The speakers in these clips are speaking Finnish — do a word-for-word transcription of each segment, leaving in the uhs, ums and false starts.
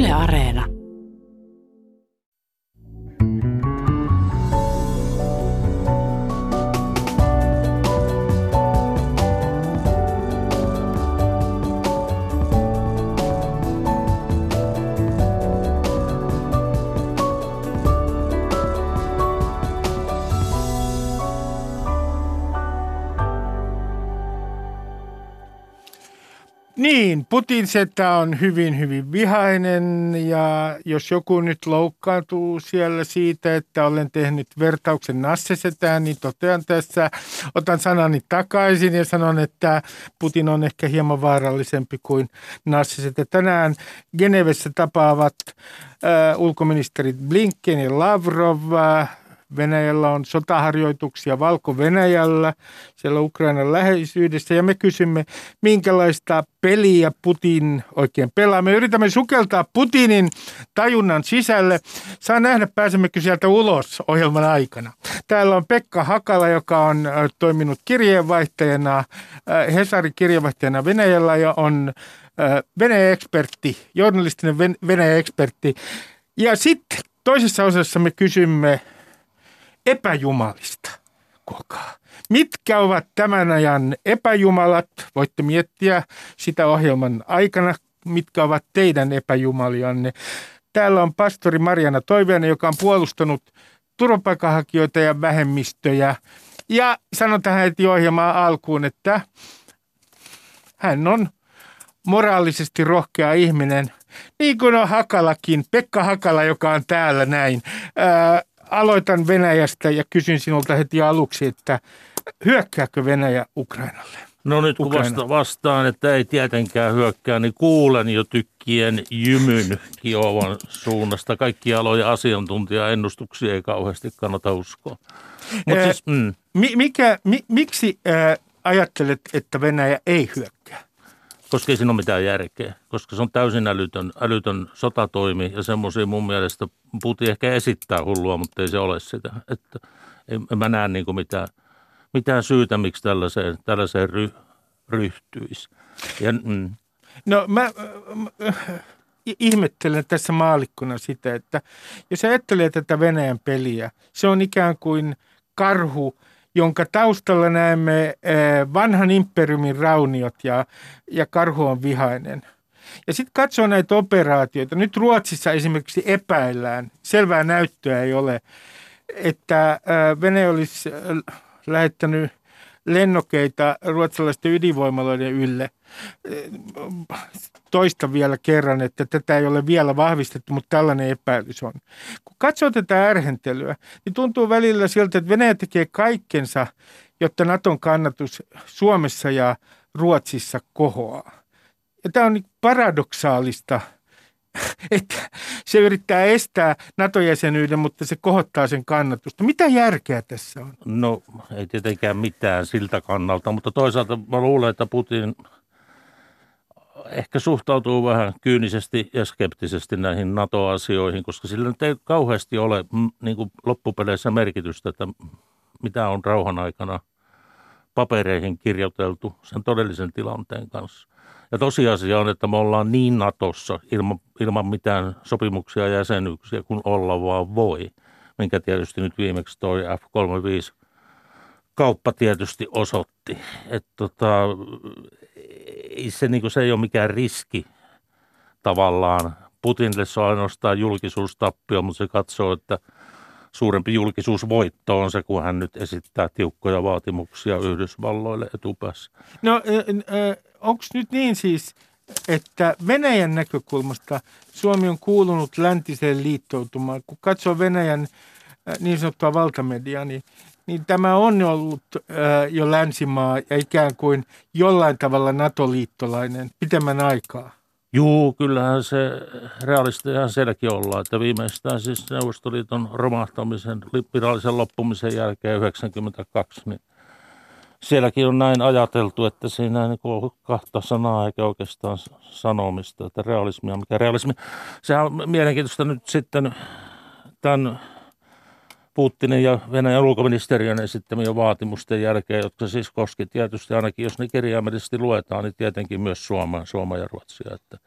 Yle Areena. Niin, Putin setä on hyvin, hyvin vihainen ja jos joku nyt loukkaantuu siellä siitä, että olen tehnyt vertauksen Nasse-setään, niin totean tässä, otan sanani takaisin ja sanon, että Putin on ehkä hieman vaarallisempi kuin Nasse-setä. Tänään Genevessä tapaavat äh, ulkoministerit Blinken ja Lavrov. Venäjällä on sotaharjoituksia Valko-Venäjällä, siellä Ukrainan läheisyydessä, ja me kysymme, minkälaista peliä Putin oikein pelaa. Me yritämme sukeltaa Putinin tajunnan sisälle. Saa nähdä, pääsemmekö sieltä ulos ohjelman aikana. Täällä on Pekka Hakala, joka on toiminut kirjeenvaihtajana, Hesarin kirjeenvaihtajana Venäjällä ja on Venäjä-ekspertti, journalistinen Venäjä-ekspertti. Ja sitten toisessa osassa me kysymme epäjumalista. Kuulkaa. Mitkä ovat tämän ajan epäjumalat? Voitte miettiä sitä ohjelman aikana, mitkä ovat teidän epäjumalianne. Täällä on pastori Marjaana Toiviainen, joka on puolustanut turvapaikanhakijoita ja vähemmistöjä. Ja sanon tähän heti ohjelmaan alkuun, että hän on moraalisesti rohkea ihminen, niin kuin on Hakalakin, Pekka Hakala, joka on täällä näin. Ää, Aloitan Venäjästä ja kysyn sinulta heti aluksi, että hyökkääkö Venäjä Ukrainalle? No nyt kun Ukraina. vasta vastaan, että ei tietenkään hyökkää, niin kuulen jo tykkien jymyn Kiovan suunnasta. Kaikki aloja asiantuntijaennustuksia ei kauheasti kannata uskoa. Mut Ää, siis, mm. mi, mikä, mi, miksi ää, ajattelet, että Venäjä ei hyökkää? Koska ei siinä ole mitään järkeä, koska se on täysin älytön, älytön sotatoimi ja semmoisia mun mielestä Putin ehkä esittää hullua, mutta ei se ole sitä. Että en, en mä näe niin kuin mitään, mitään syytä, miksi tällaiseen, tällaiseen ry, ryhtyisi. Ja, mm. No mä, mä ihmettelen tässä maalikkona sitä, että jos ajattelee tätä Venäjän peliä, se on ikään kuin karhu, jonka taustalla näemme vanhan imperiumin rauniot ja, ja karhu on vihainen. Ja sitten katsoo näitä operaatioita. Nyt Ruotsissa esimerkiksi epäillään, selvää näyttöä ei ole, että Venäjä olisi lähettänyt lennokeita ruotsalaisten ydinvoimaloiden ylle. Toista vielä kerran, että tätä ei ole vielä vahvistettu, mutta tällainen epäilys on. Kun katsoo tätä ärhentelyä, niin tuntuu välillä siltä, että Venäjä tekee kaikkensa, jotta Naton kannatus Suomessa ja Ruotsissa kohoaa. Ja tämä on paradoksaalista, että se yrittää estää NATO-jäsenyyden, mutta se kohottaa sen kannatusta. Mitä järkeä tässä on? No ei tietenkään mitään siltä kannalta, mutta toisaalta mä luulen, että Putin ehkä suhtautuu vähän kyynisesti ja skeptisesti näihin NATO-asioihin, koska sillä nyt ei kauheasti ole niin kuin loppupeleissä merkitystä, että mitä on rauhan aikana papereihin kirjoiteltu sen todellisen tilanteen kanssa. Ja tosiasia on, että me ollaan niin Natossa ilman, ilman mitään sopimuksia ja jäsenyyksiä kuin olla vaan voi, minkä tietysti nyt viimeksi toi F kolmekymmentäviisi kauppa tietysti osoitti. Että tota, se, niin kuin se ei ole mikään riski tavallaan. Putinille se on ainoastaan julkisuustappio, mutta se katsoo, että suurempi julkisuusvoitto on se, kun hän nyt esittää tiukkoja vaatimuksia Yhdysvalloille etupäässä. No äh, onko nyt niin siis, että Venäjän näkökulmasta Suomi on kuulunut läntiseen liittoutumaan? Kun katsoo Venäjän äh, niin sanottua valtamediaa, niin, niin tämä on ollut äh, jo länsimaa ja ikään kuin jollain tavalla NATO-liittolainen pitemmän aikaa. Juu, kyllähän se realistihan sielläkin ollaan, että viimeistään siis Neuvostoliiton romahtamisen, virallisen loppumisen jälkeen yhdeksänkymmentäkaksi, niin sielläkin on näin ajateltu, että siinä ei ole kahta sanaa eikä oikeastaan sanomista, että realismia, mikä realismi. Sehän on mielenkiintoista nyt sitten tämän Putinin ja Venäjän ulkoministeriön esittämien vaatimusten jälkeen, jotka siis koski tietysti ainakin, jos ne kirjaimellisesti luetaan, niin tietenkin myös Suomea, Suomea ja Ruotsia. Että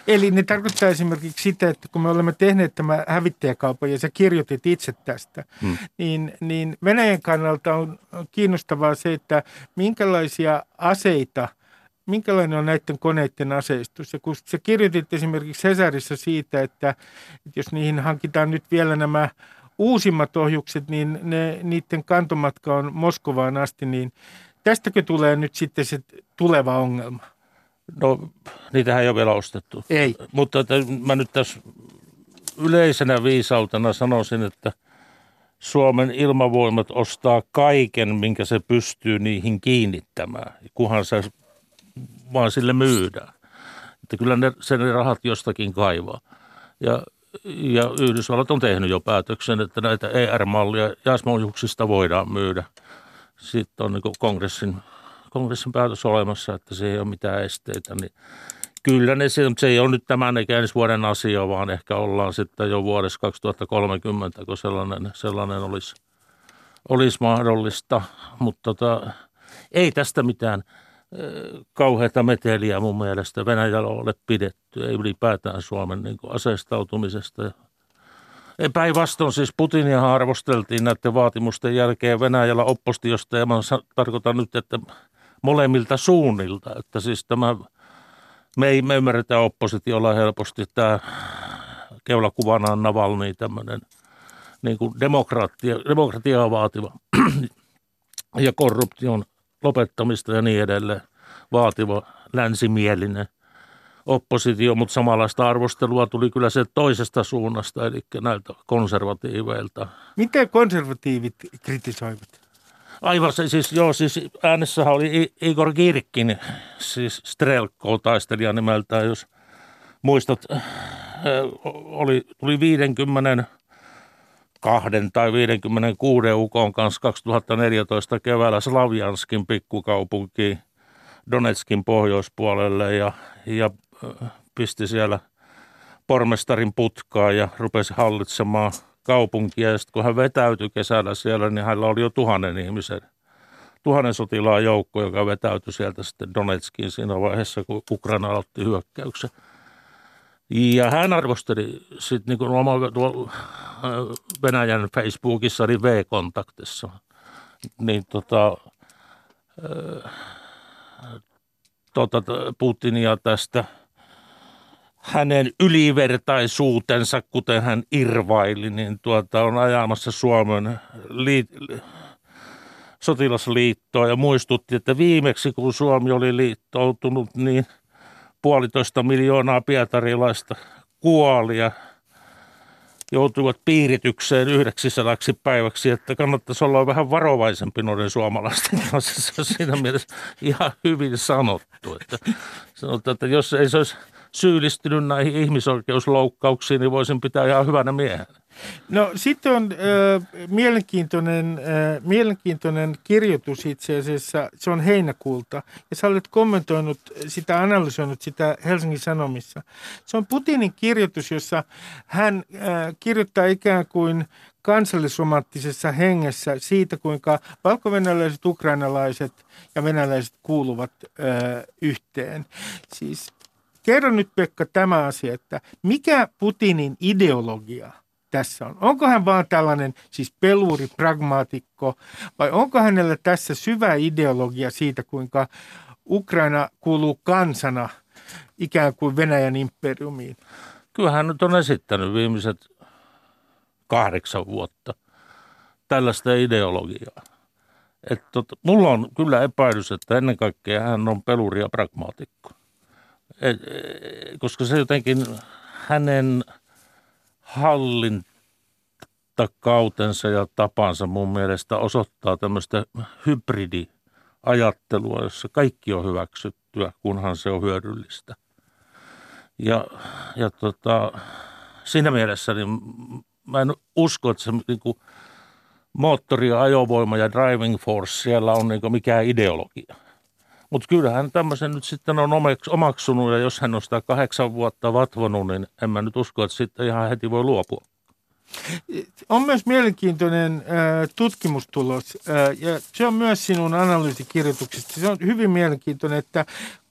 Eli ne tarkoittaa esimerkiksi sitä, että kun me olemme tehneet tämä hävittäjäkaupan ja sä kirjoitit itse tästä, hmm. niin, niin Venäjän kannalta on kiinnostavaa se, että minkälaisia aseita, minkälainen on näiden koneiden aseistus. Ja kun sä kirjoitit esimerkiksi Hesarissa siitä, että, että jos niihin hankitaan nyt vielä nämä uusimmat ohjukset, niin ne, niiden kantomatka on Moskovaan asti, niin tästäkö tulee nyt sitten se tuleva ongelma? No, niitähän ei ole vielä ostettu. Ei. Mutta että mä nyt tässä yleisenä viisautena sanoisin, että Suomen ilmavoimat ostaa kaiken, minkä se pystyy niihin kiinnittämään, kunhan se vaan sille myydään. Että kyllä ne, sen ne rahat jostakin kaivaa. Ja, ja Yhdysvallat on tehnyt jo päätöksen, että näitä E R-mallia JASM-ohjuksista voidaan myydä. Sitten on niin kuin kongressin, kongressin päätös olemassa, että se ei ole mitään esteitä. Niin kyllä ne, se, se ei ole nyt tämän eikä ensi vuoden asia, vaan ehkä ollaan sitten jo vuodessa kaksituhattakolmekymmentä, kun sellainen, sellainen olisi, olisi mahdollista. Mutta tota, ei tästä mitään kauheata meteliä mun mielestä Venäjällä ole pidetty, ei ylipäätään Suomen niin kuin aseistautumisesta. Päinvastoin siis Putinia arvosteltiin näiden vaatimusten jälkeen Venäjällä oppositiosta, ja mä tarkoitan nyt, että molemmilta suunnilta, että siis tämä, me ei me ymmärretä oppositiolla helposti, tämä keulakuvana on Navalny, tämmöinen niin kuin demokratia, demokratiaa vaativa ja korruption lopettamista ja niin edelleen vaativa länsimielinen oppositio, mutta samanlaista arvostelua tuli kyllä se toisesta suunnasta, eli näiltä konservatiiveilta. Miten konservatiivit kritisoivat? Aivan se siis, joo, siis äänessähän oli Igor Girkin, siis Strelko-taistelija nimeltään, jos muistat, oli, tuli viisikymmentäkaksi tai viisikymmentäkuusi ukon kanssa kaksituhattaneljätoista keväällä Slavjanskin pikkukaupunkiin Donetskin pohjoispuolelle ja, ja pisti siellä pormestarin putkaa ja rupesi hallitsemaan kaupunkia. Ja sitten kun hän vetäytyi kesällä siellä, niin hänellä oli jo tuhannen ihmisen, tuhannen sotilaan joukko, joka vetäytyi sieltä sitten Donetskiin siinä vaiheessa, kun Ukraina aloitti hyökkäyksen. Ja hän arvosteli sitten niin kuin tuolla Venäjän Facebookissa oli V-kontaktissa, niin tota, tota, Putinia tästä hänen ylivertaisuutensa, kuten hän irvaili, niin tuota, on ajamassa Suomen liit- sotilasliittoa ja muistutti, että viimeksi kun Suomi oli liittoutunut, niin puolitoista miljoonaa pietarilaista kuoli ja joutuivat piiritykseen yhdeksisadaksi päiväksi, että kannattaisi olla vähän varovaisempi noiden suomalaisten kanssa. Se on siinä mielessä ihan hyvin sanottu. Että sanotaan, että jos ei se olisi syyllistynyt näihin ihmisoikeusloukkauksiin, niin voisin pitää ihan hyvänä miehenä. No sitten on äh, mielenkiintoinen, äh, mielenkiintoinen kirjoitus itse asiassa, se on heinäkuulta, ja sä olet kommentoinut sitä, analysoinut sitä Helsingin Sanomissa. Se on Putinin kirjoitus, jossa hän äh, kirjoittaa ikään kuin kansallisromantisessa hengessä siitä, kuinka valkovenäläiset, ukrainalaiset ja venäläiset kuuluvat äh, yhteen. Siis kerro nyt, Pekka, tämä asia, että mikä Putinin ideologia tässä on? Onko hän vaan tällainen siis peluri, pragmaatikko, vai onko hänellä tässä syvä ideologia siitä, kuinka Ukraina kuuluu kansana ikään kuin Venäjän imperiumiin? Kyllä hän nyt on esittänyt viimeiset kahdeksan vuotta tällaista ideologiaa. Että tota, mulla on kyllä epäilys, että ennen kaikkea hän on peluri ja pragmaatikko. Et, koska se jotenkin hänen hallintakautensa ja tapansa mun mielestä osoittaa tämmöistä hybridiajattelua, jossa kaikki on hyväksyttyä, kunhan se on hyödyllistä. Ja, ja tota, siinä mielessä niin mä en usko, että se niin kuin moottori ja ajovoima ja driving force siellä on niin kuin mikään ideologia. Mutta kyllähän tämmöisen nyt sitten on omaksunut, ja jos hän on sitä kahdeksan vuotta vatvonut, niin en mä nyt usko, että sitten ihan heti voi luopua. On myös mielenkiintoinen äh, tutkimustulos, äh, ja se on myös sinun analyysikirjoituksesta. Se on hyvin mielenkiintoinen, että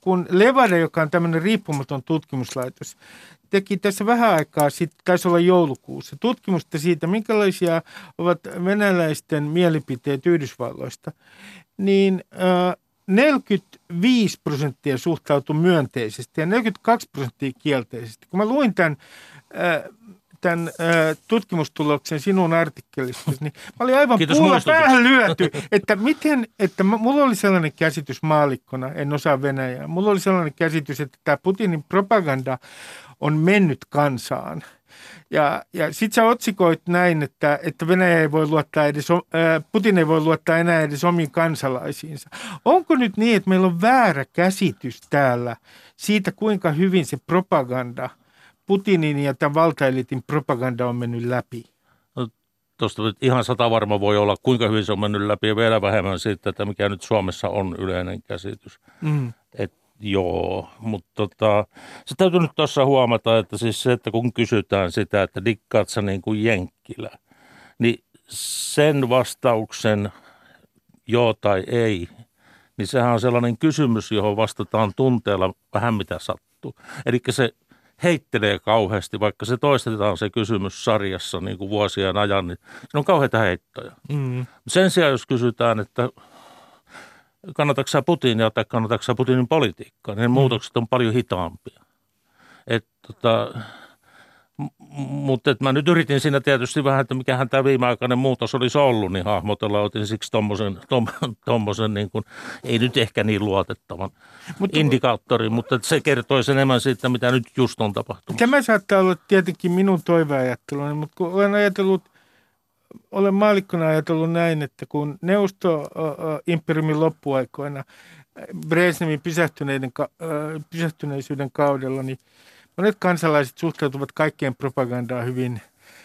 kun Levada, joka on tämmöinen riippumaton tutkimuslaitos, teki tässä vähän aikaa sitten, taisi olla joulukuussa, tutkimusta siitä, minkälaisia ovat venäläisten mielipiteet Yhdysvalloista, niin äh, neljäkymmentäviisi prosenttia suhtautui myönteisesti ja neljäkymmentäkaksi prosenttia kielteisesti. Kun mä luin tämän, äh, tämän äh, tutkimustuloksen sinun artikkelistasi, niin mä olin aivan puulla päähän lyöty, että miten, että mä, mulla oli sellainen käsitys maallikkona, en osaa Venäjää, mulla oli sellainen käsitys, että tämä Putinin propaganda on mennyt kansaan. Ja, ja sitten sä otsikoit näin, että, että Venäjä ei voi luottaa edes, ää, Putin ei voi luottaa enää edes omiin kansalaisiinsa. Onko nyt niin, että meillä on väärä käsitys täällä siitä, kuinka hyvin se propaganda, Putinin ja tämän valtaeliitin propaganda on mennyt läpi? No, tuosta ihan sata varma voi olla, kuinka hyvin se on mennyt läpi ja vielä vähemmän siitä, että mikä nyt Suomessa on yleinen käsitys. Mm. Et Joo, mutta tota, se täytyy nyt tuossa huomata, että siis se, että kun kysytään sitä, että dikkaat sä niin kuin jenkkilä, niin sen vastauksen joo tai ei, niin sehän on sellainen kysymys, johon vastataan tunteella vähän mitä sattuu. Eli se heittelee kauheasti, vaikka se toistetaan se kysymys sarjassa niin kuin vuosien ajan, niin se on kauheita heittoja. Mm. Sen sijaan, jos kysytään, että kannatatko sä Putinia tai kannatatko sä Putinin politiikkaa, niin muutokset on paljon hitaampia. Et, tota, m- mutta et mä nyt yritin siinä tietysti vähän, että mikähän tämä viimeaikainen muutos olisi ollut, niin hahmotella otin siksi tommosen, tom, tommosen niin kuin, ei nyt ehkä niin luotettavan mutta, indikaattorin, mutta se kertoisi enemmän siitä, mitä nyt just on tapahtunut. Tämä saattaa olla tietenkin minun toiveajatteluni, mutta kun olen ajatellut, olen maallikkona ajatellut näin, että kun Neuvosto-imperiumin loppuaikoina Brezhnevin pysähtyneiden, pysähtyneisyyden kaudella, niin monet kansalaiset suhtautuvat kaikkeen propagandaan hyvin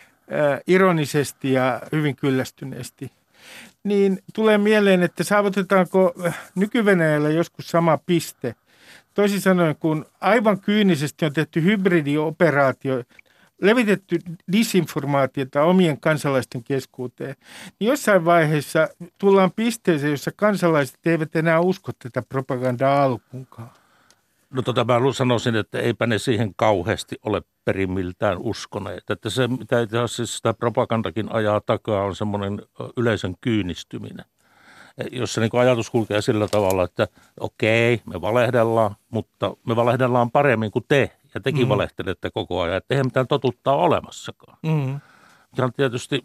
ironisesti ja hyvin kyllästyneesti. Niin tulee mieleen, että saavutetaanko nyky-Venäjällä joskus sama piste. Toisin sanoen, kun aivan kyynisesti on tehty hybridioperaatio, levitetty disinformaatiota omien kansalaisten keskuuteen, niin jossain vaiheessa tullaan pisteeseen, jossa kansalaiset eivät enää usko tätä propagandaa alkuunkaan. No tota mä sanoisin, että eipä ne siihen kauheasti ole perimmiltään uskoneet. Että se, mitä itse asiassa sitä propagandakin ajaa takaa, on semmoinen yleisön kyynistyminen. Jossa niin kuin ajatus kulkee sillä tavalla, että okei, me valehdellaan, mutta me valehdellaan paremmin kuin te. Ja tekin mm. valehtelette koko ajan, että eihän mitään totuutta ole olemassakaan. Mm. Ja on tietysti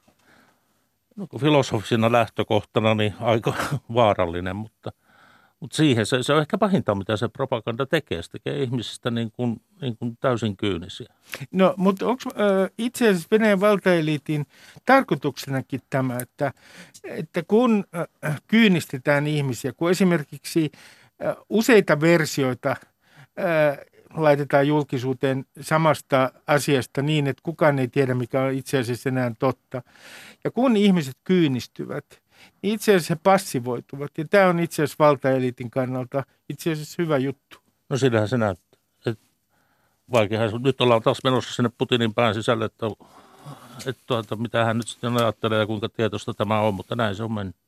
no, filosofisena lähtökohtana niin aika vaarallinen, mutta, mutta siihen se, se on ehkä pahinta, mitä se propaganda tekee. Se tekee ihmisistä niin kuin, niin kuin täysin kyynisiä. No, mutta onko äh, itse asiassa Venäjän valtaeliitin tarkoituksenakin tämä, että, että kun äh, kyynistetään ihmisiä, kun esimerkiksi äh, useita versioita äh, laitetaan julkisuuteen samasta asiasta niin, että kukaan ei tiedä, mikä on itse asiassa enää totta. Ja kun ihmiset kyynistyvät, niin itse asiassa he passivoituvat. Ja tämä on itse asiassa valtaeliitin kannalta itse asiassa hyvä juttu. No sillähän se näyttää. Vaikeahan. Nyt ollaan taas menossa sinne Putinin pään sisälle, että, että tuota, mitä hän nyt sitten ajattelee ja kuinka tietoista tämä on, mutta näin se on mennyt.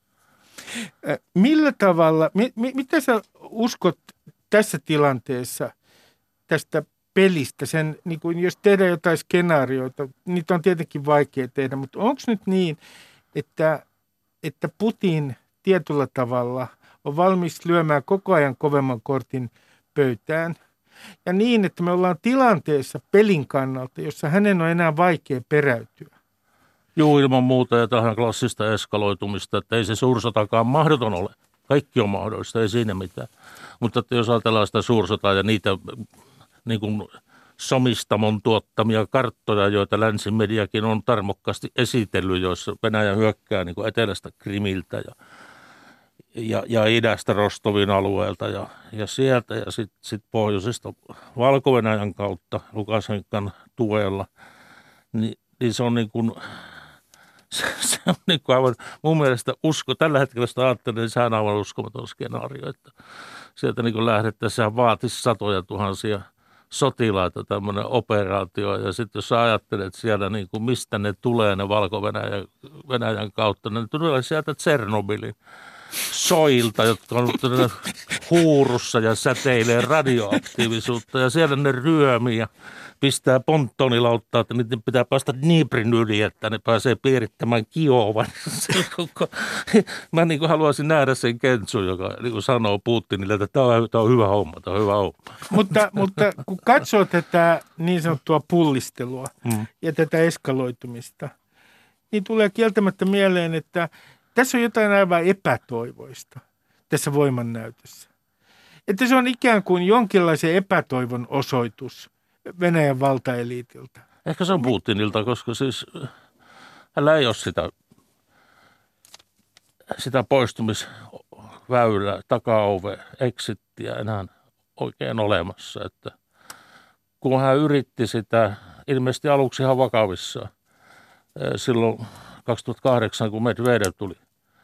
Millä tavalla, mi, mi, mitä sä uskot tässä tilanteessa tästä pelistä, sen, niin kuin jos tehdään jotain skenaarioita, niitä on tietenkin vaikea tehdä, mutta onko nyt niin, että, että Putin tietyllä tavalla on valmis lyömään koko ajan kovemman kortin pöytään ja niin, että me ollaan tilanteessa pelin kannalta, jossa hänen on enää vaikea peräytyä? Joo, ilman muuta ja tähän klassista eskaloitumista, että ei se suursotakaan mahdoton ole. Kaikki on mahdollista, ei siinä mitään. Mutta että jos ajatellaan sitä suursotaa ja niitä niin kuin somistamon tuottamia karttoja, joita länsimediakin on tarmokkaasti esitellyt, joissa Venäjä hyökkää niin kuin etelästä Krimiltä ja, ja, ja idästä Rostovin alueelta ja, ja sieltä ja sitten sit pohjoisesta Valko-Venäjän kautta Lukašenkan tuella, niin, niin se on niin kuin, se, se on niin kuin aivan mun mielestä usko, tällä hetkellä sitä ajattelen, niin sehän on aivan uskomaton skenaario, että sieltä niin kuin lähdettäisiin, sehän vaatisi satoja tuhansia sotilaita tämmöinen operaatio, ja sitten jos sä ajattelet siellä, niin kuin mistä ne tulee, ne Valko-Venäjän Venäjän kautta, ne tulee sieltä Tsernobylin soilta, jotka on huurussa ja säteilee radioaktiivisuutta ja siellä ne ryömii ja pistää ponttonilauttaa, että niiden pitää päästä Dniprin yli, että ne pääsee piirittämään Kiovan. Mä niin kuin haluaisin nähdä sen Kentsun, joka niin kuin sanoo Putinille, että tämä on, tämä on hyvä homma, tämä on hyvä homma. Mutta, mutta kun katsoo tätä niin sanottua pullistelua mm. ja tätä eskaloitumista, niin tulee kieltämättä mieleen, että tässä on jotain aivan epätoivoista tässä voimannäytössä. Että se on ikään kuin jonkinlaisen epätoivon osoitus Venäjän valtaeliitiltä. Ehkä se on Putinilta, koska siis hänellä ei ole sitä, sitä poistumisväylää, takaove, exittiä enää oikein olemassa. Että kun hän yritti sitä, ilmeisesti aluksi ihan vakavissaan, silloin kaksituhattakahdeksan, kun Medvedev tuli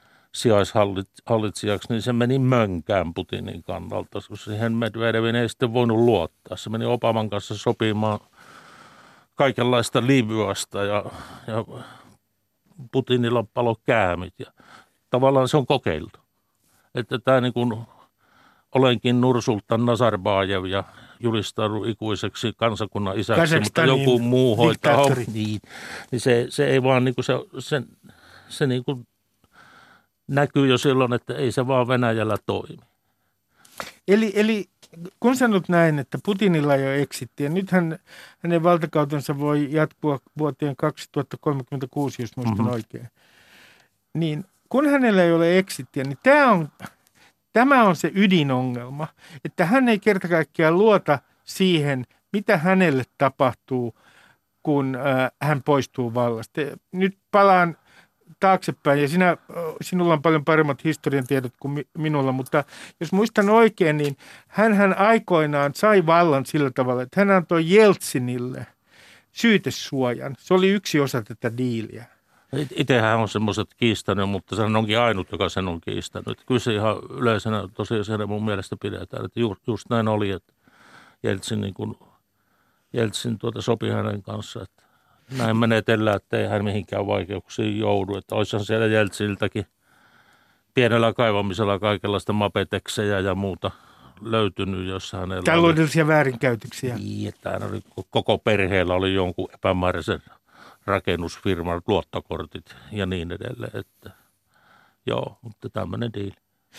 sijaishallitsijaksi, niin se meni mönkään Putinin kannalta, koska siihen Medvedevin ei sitten voinut luottaa. Se meni Obaman kanssa sopimaan kaikenlaista Libyasta ja, ja Putinilla palo käämit. Ja tavallaan se on kokeiltu. Että tämä niin kuin olenkin Nursultan Nazarbayev ja julistanut ikuiseksi kansakunnan isäksi, mutta joku muu hoitaa niin, niin se, se ei vaan niin kuin se, se, se niin kuin näkyy jo silloin, että ei se vaan Venäjällä toimi. Eli, eli kun sanot näin, että Putinilla ei ole exittiä, nythän hänen valtakautensa voi jatkua vuoteen kaksituhattakolmekymmentäkuusi, jos muistan mm-hmm. oikein. Niin kun hänellä ei ole exittiä, niin tämä on, tämä on se ydinongelma, että hän ei kerta kaikkiaan luota siihen, mitä hänelle tapahtuu, kun äh, hän poistuu vallasta. Nyt palaan taaksepäin, ja sinä, sinulla on paljon paremmat historian tiedot kuin minulla, mutta jos muistan oikein, niin hänhän aikoinaan sai vallan sillä tavalla, että hän antoi Jeltsinille syytesuojan. Se oli yksi osa tätä diiliä. Itsehän on semmoiset kiistänyt, mutta se onkin ainut, joka sen on kiistänyt. Kyllä se ihan yleisenä tosiaan mun mielestä pidetään, että just, just näin oli, että Jeltsin, niin kuin, Jeltsin tuota sopi hänen kanssa, että näin menetellään, että ei hän mihinkään vaikeuksiin joudu. Että olisihan siellä Jeltsiltäkin pienellä kaivamisella kaikenlaista mapeteksejä ja muuta löytynyt, jossa hänellä taloudellisia oli väärinkäytöksiä. Niin, että hän oli, koko perheellä oli jonkun epämääräisen rakennusfirman luottokortit ja niin edelleen. Että, joo, mutta tämmöinen diili.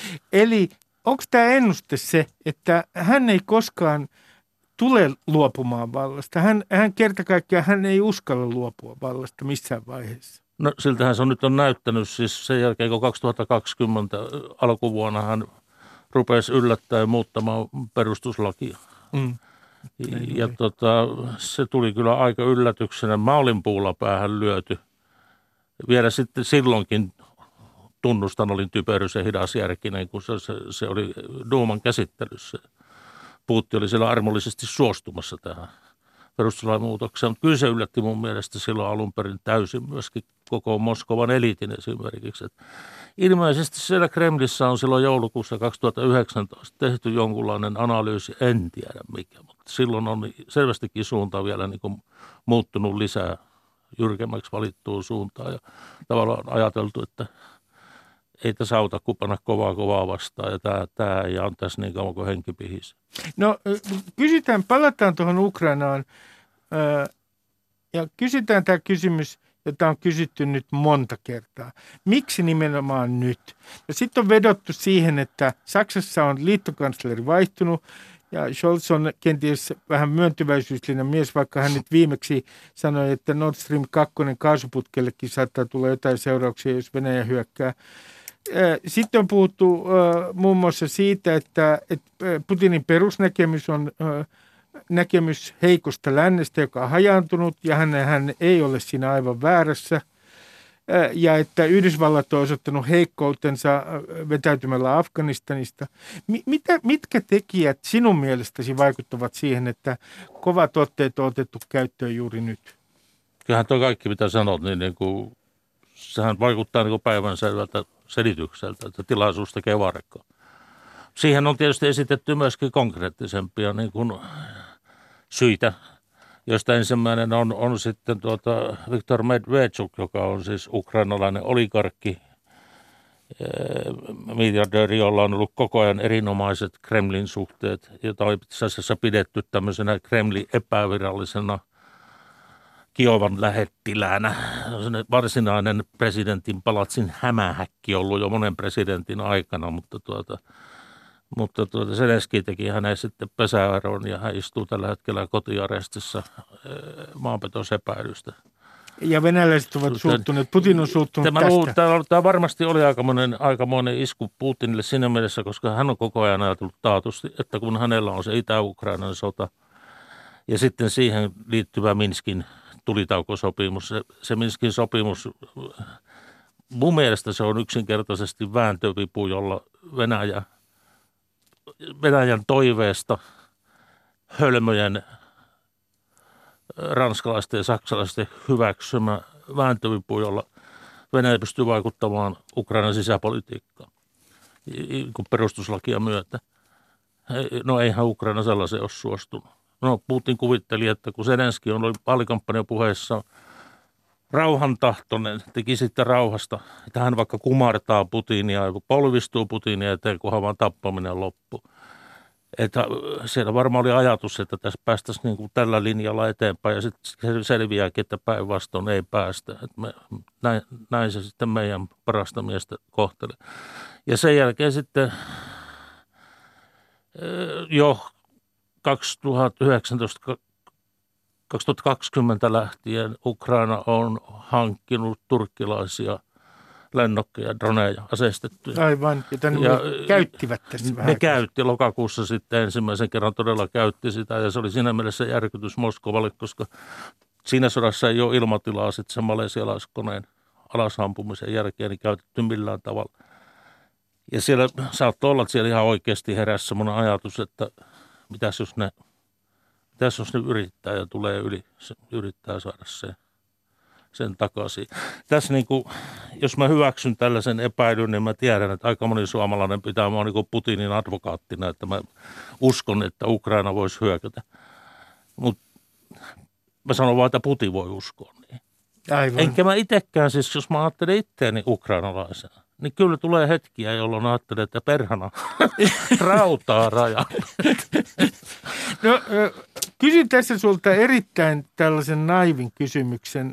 Eli onko tämä ennuste se, että hän ei koskaan tule luopumaan vallasta? Hän, hän kerta kaikkiaan hän ei uskalla luopua vallasta missään vaiheessa. No siltähän se on nyt on näyttänyt, siis sen jälkeen kun kaksituhattakaksikymmentä alkuvuonna hän rupesi yllättäen muuttamaan perustuslakia. Mm. Ja, ja tota, se tuli kyllä aika yllätyksenä. Mä olin puulla päähän lyöty. Vielä sitten silloinkin tunnustan, olin typerys ja hidasjärkinen, kun se, se, se oli Duuman käsittelyssä. Putin oli siellä armollisesti suostumassa tähän perustuslain muutokseen, mutta kyllä se yllätti mun mielestä silloin alun perin täysin myöskin koko Moskovan eliitin esimerkiksi. Että ilmeisesti siellä Kremlissä on silloin joulukuussa kaksituhattayhdeksäntoista tehty jonkunlainen analyysi, en tiedä mikä, mutta silloin on selvästikin suunta vielä niin kuin muuttunut lisää jyrkemmäksi valittuun suuntaan ja tavallaan ajateltu, että ei tässä auta kuin panna kovaa kovaa vastaan ja tämä, tämä ei antaisi niin kauan kuin henki pihisi. No kysytään, palataan tuohon Ukrainaan ja kysytään tämä kysymys, jota on kysytty nyt monta kertaa. Miksi nimenomaan nyt? Ja sitten on vedottu siihen, että Saksassa on liittokansleri vaihtunut ja Scholz on kenties vähän myöntyväisyyslinen mies, vaikka hän nyt viimeksi sanoi, että Nord Stream kaksi kaasuputkellekin saattaa tulla jotain seurauksia, jos Venäjä hyökkää. Sitten on puhuttu muun muassa siitä, että Putinin perusnäkemys on näkemys heikosta lännestä, joka on hajaantunut, ja hän, hän ei ole siinä aivan väärässä. Ja että Yhdysvallat on osoittanut heikkoutensa vetäytymällä Afganistanista. Mitä, mitkä tekijät sinun mielestäsi vaikuttavat siihen, että kovat otteet on otettu käyttöön juuri nyt? Kyllähän tuo kaikki, mitä sanot, niin, niin kuin, sehän vaikuttaa niin kuin päivänselvältä selitykseltä, että tilaisuus tekee varkaa. Siihen on tietysti esitetty myöskin konkreettisempia niin kuin syitä, josta ensimmäinen on, on sitten tuota Viktor Medvedchuk, joka on siis ukrainalainen oligarkki, miljardööri, jolla on ollut koko ajan erinomaiset Kremlin suhteet, jota on itse asiassa pidetty tämmöisenä Kremlin epävirallisena Kiovan lähettiläänä. Varsinainen presidentin palatsin hämähäkki ollut jo monen presidentin aikana, mutta tuota, mutta tuota Zelenski teki hänen sitten pesäeron ja hän istuu tällä hetkellä kotiarestissa maanpetosepäilystä. Ja venäläiset ovat suuttuneet, Putin on suuttunut tämä, tästä. Tämä, tämä varmasti oli aikamoinen, aikamoinen isku Putinille siinä mielessä, koska hän on koko ajan ajatellut taatusti, että kun hänellä on se Itä-Ukrainan sota ja sitten siihen liittyvä Minskin tulitaukosopimus, se, se Minskin sopimus, mun mielestä se on yksinkertaisesti vääntövipu, jolla Venäjä, Venäjän toiveesta hölmöjen ranskalaisten ja saksalaisten hyväksymä vääntövipu, jolla Venäjä pystyy vaikuttamaan Ukrainan sisäpolitiikkaan perustuslakia myötä. No eihän Ukraina sellaisen ole suostunut. No Putin kuvitteli, että kun Zelenski on vaalikampanjan puheessa rauhantahtoinen, teki sitten rauhasta, että hän vaikka kumartaa Putinia ja polvistuu Putinia eteen, kunhan vaan tappaminen loppuu. Että siellä varmaan oli ajatus, että tässä päästäisiin niin kuin tällä linjalla eteenpäin ja sitten selviääkin, että päinvastoin ei päästä. Että me, näin, näin se sitten meidän parasta miestä kohtelee. Ja sen jälkeen sitten jo kaksituhattayhdeksäntoista kaksituhattakaksikymmentä lähtien Ukraina on hankkinut turkkilaisia lennokkeja, droneja, aseistettuja. Aivan, jota ne ja, käyttivät tässä vähän. Ne käytti lokakuussa sitten ensimmäisen kerran todella käytti sitä ja se oli siinä mielessä järkytys Moskovalle, koska siinä sodassa ei ole ilmatilaa sitten sen malesialaiskoneen alasampumisen jälkeen niin käytetty millään tavalla. Ja siellä saattoi olla, että siellä ihan oikeasti heräsi semmoinen ajatus, että mitäs jos ne, mitäs jos ne yrittää ja tulee yli, se yrittää saada se. sen takaisin. Tässä niin kuin, jos mä hyväksyn tällaisen epäilyn, niin mä tiedän, että aika moni suomalainen pitää mua niin kuin Putinin advokaattina, että mä uskon, että Ukraina voisi hyökätä. Mutta mä sanon vaan, että Putin voi uskoa niin. Aivan. Enkä mä itsekään, siis jos mä ajattelen itseäni ukrainalaisena, niin kyllä tulee hetkiä, jolloin ajattelen, että perhana rautaa raja. No, kysyn tässä sulta erittäin tällaisen naivin kysymyksen.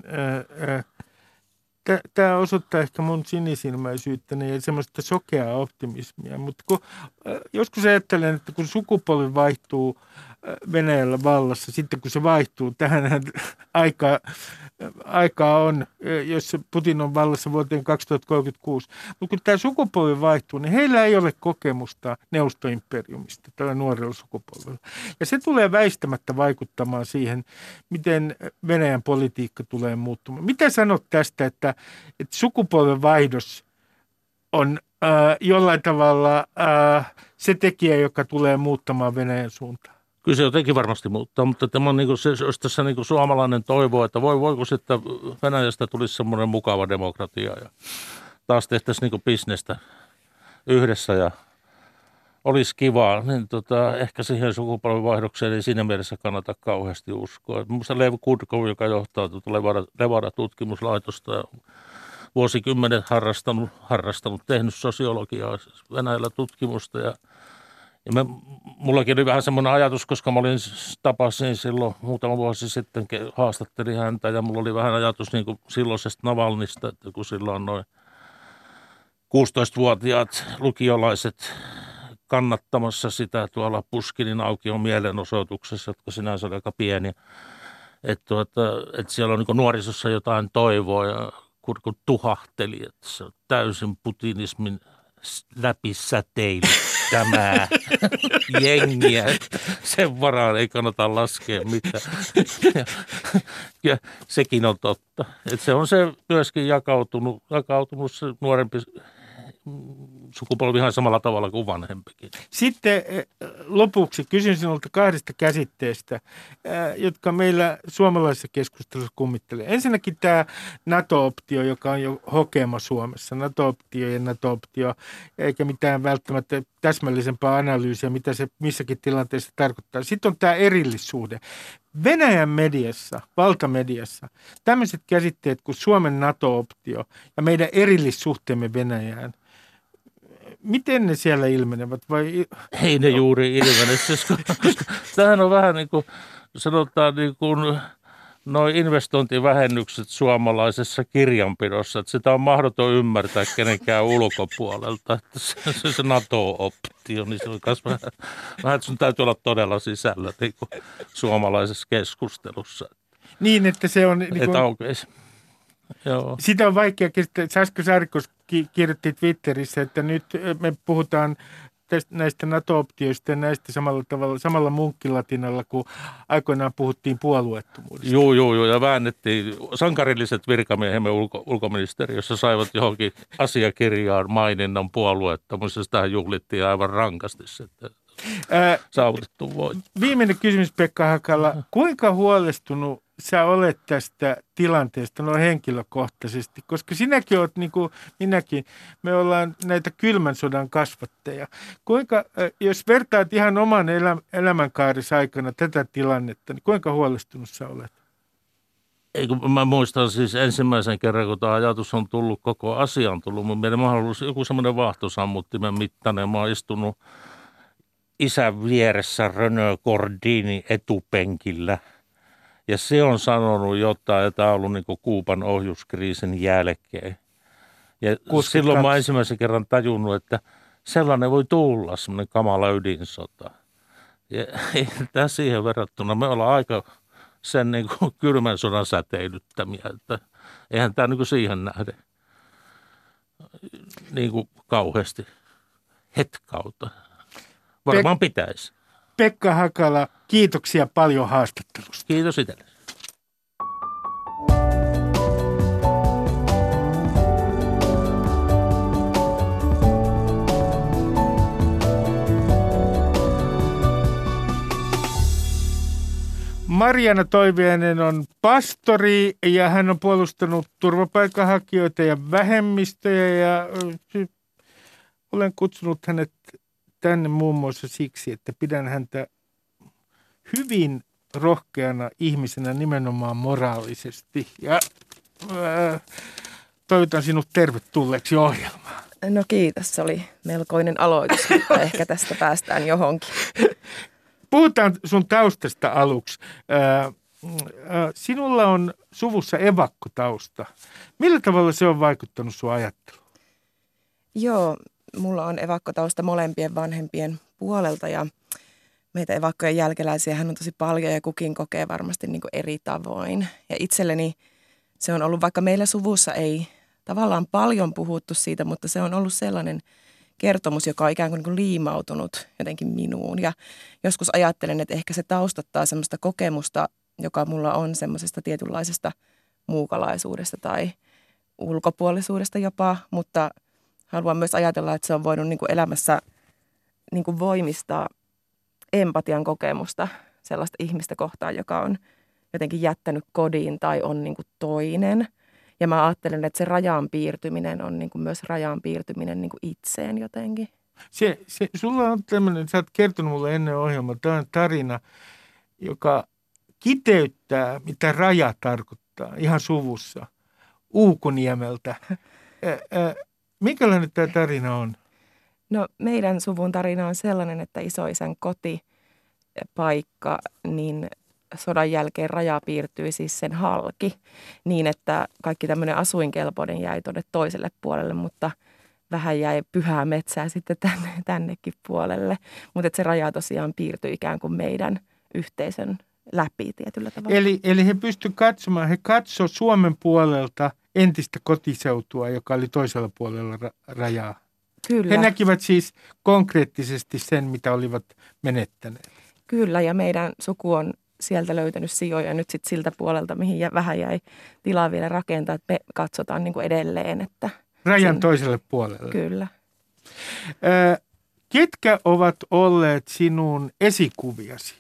Tämä osoittaa ehkä mun sinisilmäisyyttäni ja semmoista sokeaa optimismia, mutta kun, joskus ajattelen, että kun sukupolvi vaihtuu Venäjällä vallassa, sitten kun se vaihtuu, tähän aikaa, aikaa on, jos Putin on vallassa vuoteen kaksituhattakolmekymmentäkuusi, mutta kun tämä sukupolvi vaihtuu, niin heillä ei ole kokemusta neuvostoimperiumista tällä nuorella sukupolvella. Ja se tulee väistämättä vaikuttamaan siihen, miten Venäjän politiikka tulee muuttumaan. Mitä sanot tästä, että, että sukupolven vaihdos on äh, jollain tavalla äh, se tekijä, joka tulee muuttamaan Venäjän suuntaan? Kyllä se jotenkin varmasti muuttaa, mutta tämä on niin kuin se, jos tässä niin kuin suomalainen toivoo, että voi, voiko sitten Venäjästä tulisi semmoinen mukava demokratia ja taas tehtäisiin niin kuin bisnestä yhdessä ja olisi kivaa, niin tota, ehkä siihen sukupolvenvaihdokseen ei siinä mielessä kannata kauheasti uskoa. Minusta Lev Gudkov, joka johtaa Levada-tutkimuslaitosta ja vuosikymmenet harrastanut, harrastanut, tehnyt sosiologiaa, Venäjällä tutkimusta ja Ja mä, mullakin oli vähän semmoinen ajatus, koska mä olin tapasin silloin muutama vuosi sitten, haastattelin häntä ja mulla oli vähän ajatus niin kuin silloisesta Navalnista, että kun silloin noin kuusitoistavuotiaat lukiolaiset kannattamassa sitä tuolla Puskinin aukion mielenosoituksessa, jotka sinänsä oli aika pieniä, että, tuota, että siellä on niin kuin nuorisossa jotain toivoa ja kun, kun tuhahteli, että se on täysin putinismin läpisäteily. Tämä jengiä, sen varaan ei kannata laskea mitään. Ja, ja sekin on totta. Että se on se myöskin jakautunut, jakautunut se nuorempi sukupolvi ihan samalla tavalla kuin vanhempikin. Sitten lopuksi kysyn sinulta kahdesta käsitteestä, jotka meillä suomalaisessa keskustelussa kummittelee. Ensinnäkin tämä NATO-optio, joka on jo hokema Suomessa. NATO-optio ja NATO-optio, eikä mitään välttämättä täsmällisempää analyysiä, mitä se missäkin tilanteessa tarkoittaa. Sitten on tämä erillissuhde. Venäjän mediassa, valtamediassa, tämmöiset käsitteet kuin Suomen NATO-optio ja meidän erillissuhteemme Venäjään miten ne siellä ilmenevät? Vai? Ei ne juuri ilmene, koska tämähän on vähän niin kuin sanotaan niin kuin noin investointivähennykset suomalaisessa kirjanpidossa, että sitä on mahdoton ymmärtää kenenkään ulkopuolelta, että se, se, se NATO-optio, niin se on myös vähän, vähän, että sun täytyy olla todella sisällä niin kuin suomalaisessa keskustelussa. Niin, että se on... Niin kuin, että aukeisi. Joo. Sitä on vaikea kirjoittaa. Sasko Saarikos kirjoitti Twitterissä, että nyt me puhutaan tästä, näistä NATO-optioista ja näistä samalla tavalla, samalla munkkilatinalla, kun aikoinaan puhuttiin puolueettomuudesta. Joo, joo, joo, ja väännettiin. Sankarilliset virkamiehemme ulko, ulkoministeriössä saivat johonkin asiakirjaan maininnan puolueettomuus, ja sitähän juhlittiin aivan rankasti sitten. Ää, saavutettu voitto. Viimeinen kysymys, Pekka Hakala. Kuinka huolestunut sä olet tästä tilanteesta noin henkilökohtaisesti? Koska sinäkin olet, niin kuin minäkin, me ollaan näitä kylmän sodan kasvatteja. Kuinka, jos vertaat ihan oman elä, elämänkaarissa aikana tätä tilannetta, niin kuinka huolestunut sä olet? Ei, kun mä muistan siis ensimmäisen kerran, kun tämä ajatus on tullut, koko asia on tullut. Mun mielestä mä haluan ollut joku semmoinen vaahtosammuttimen mittainen. Mä oon istunut isän vieressä Renault Gordini etupenkillä. Ja se on sanonut jotain, että tämä on ollut niin kuin Kuuban ohjuskriisin jälkeen. Ja kuusikymmentäkaksi silloin mä ensimmäisen kerran tajunnut, että sellainen voi tulla, semmoinen kamala ydinsota. Ja ei tämä siihen verrattuna. Me ollaan aika sen niin kuin kylmän sodan säteilyttämiä, että eihän tämä niin kuin siihen nähden niin kuin kauheasti hetkauta. Varmaan Pek- pitäisi. Pekka Hakala, kiitoksia paljon haastattelusta. Kiitos itsellesi. Marjaana Toiviainen on pastori ja hän on puolustanut turvapaikanhakijoita ja vähemmistöjä ja olen kutsunut hänet tänne muun muassa siksi, että pidän häntä hyvin rohkeana ihmisenä nimenomaan moraalisesti. Ja ää, toivotan sinut tervetulleeksi ohjelmaan. No kiitos, se oli melkoinen aloitus, mutta ehkä tästä päästään johonkin. Puhutaan sun taustasta aluksi. Ää, ää, sinulla on suvussa evakkotausta. Millä tavalla se on vaikuttanut sun ajatteluun? Joo, mulla on evakkotausta molempien vanhempien puolelta ja meitä evakkojen jälkeläisiähän on tosi paljon ja kukin kokee varmasti niin kuin eri tavoin. Ja itselleni se on ollut, vaikka meillä suvussa ei tavallaan paljon puhuttu siitä, mutta se on ollut sellainen kertomus, joka on ikään kuin, niin kuin liimautunut jotenkin minuun. Ja joskus ajattelen, että ehkä se taustattaa semmoista kokemusta, joka mulla on semmoisesta tietynlaisesta muukalaisuudesta tai ulkopuolisuudesta jopa, mutta haluan myös ajatella, että se on voinut niin kuin elämässä niin kuin voimistaa empatian kokemusta sellaista ihmistä kohtaan, joka on jotenkin jättänyt kodin tai on niin kuin toinen. Ja mä ajattelen, että se rajaan piirtyminen on niin kuin myös rajaan piirtyminen niin kuin itseen jotenkin. Se, se, sulla on tämmöinen, sä oot kertonut mulle ennen ohjelmaa, tämä on tarina, joka kiteyttää, mitä raja tarkoittaa ihan suvussa, Uukuniemeltä. Ä, ä, minkälainen tämä tarina on? No meidän suvun tarina on sellainen, että isoisän kotipaikka, niin sodan jälkeen raja piirtyi siis sen halki niin, että kaikki tämmöinen asuinkelpoinen jäi tuonne toiselle puolelle, mutta vähän jäi pyhää metsää sitten tänne, tännekin puolelle. Mutta se raja tosiaan piirtyi ikään kuin meidän yhteisön läpi tietyllä tavalla. Eli, eli he pystyivät katsomaan, he katsoivat Suomen puolelta entistä kotiseutua, joka oli toisella puolella ra- rajaa. Kyllä. He näkivät siis konkreettisesti sen, mitä olivat menettäneet. Kyllä, ja meidän suku on sieltä löytänyt sijoja nyt sitten siltä puolelta, mihin vähän jäi tilaa vielä rakentaa, että me katsotaan niin kuin edelleen. Että rajan sen, toiselle puolelle. Kyllä. Ö, ketkä ovat olleet sinun esikuviasi?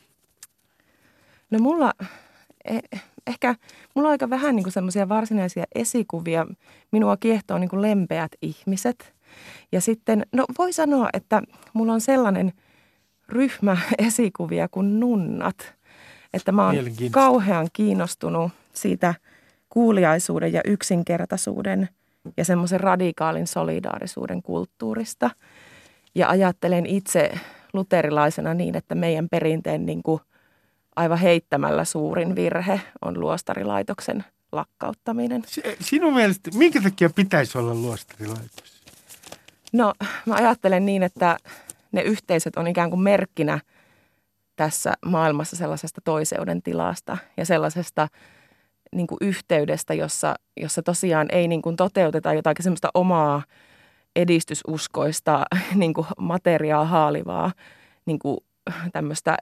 No mulla, eh, ehkä mulla on aika vähän niin kuin semmoisia varsinaisia esikuvia. Minua kiehtoo niin kuin lempeät ihmiset. Ja sitten, no voi sanoa, että mulla on sellainen ryhmä esikuvia kuin nunnat. Että mä oon kauhean kiinnostunut siitä kuuliaisuuden ja yksinkertaisuuden ja semmoisen radikaalin solidaarisuuden kulttuurista. Ja ajattelen itse luterilaisena niin, että meidän perinteen niin kuin aivan heittämällä suurin virhe on luostarilaitoksen lakkauttaminen. Sinun mielestä, minkä takia pitäisi olla luostarilaitos? No mä ajattelen niin, että ne yhteisöt on ikään kuin merkkinä tässä maailmassa sellaisesta toiseuden tilasta ja sellaisesta niin kuin yhteydestä, jossa, jossa tosiaan ei niin kuin toteuteta jotakin semmoista omaa edistysuskoista niin kuin materiaa haalivaa niin kuin tämmöistä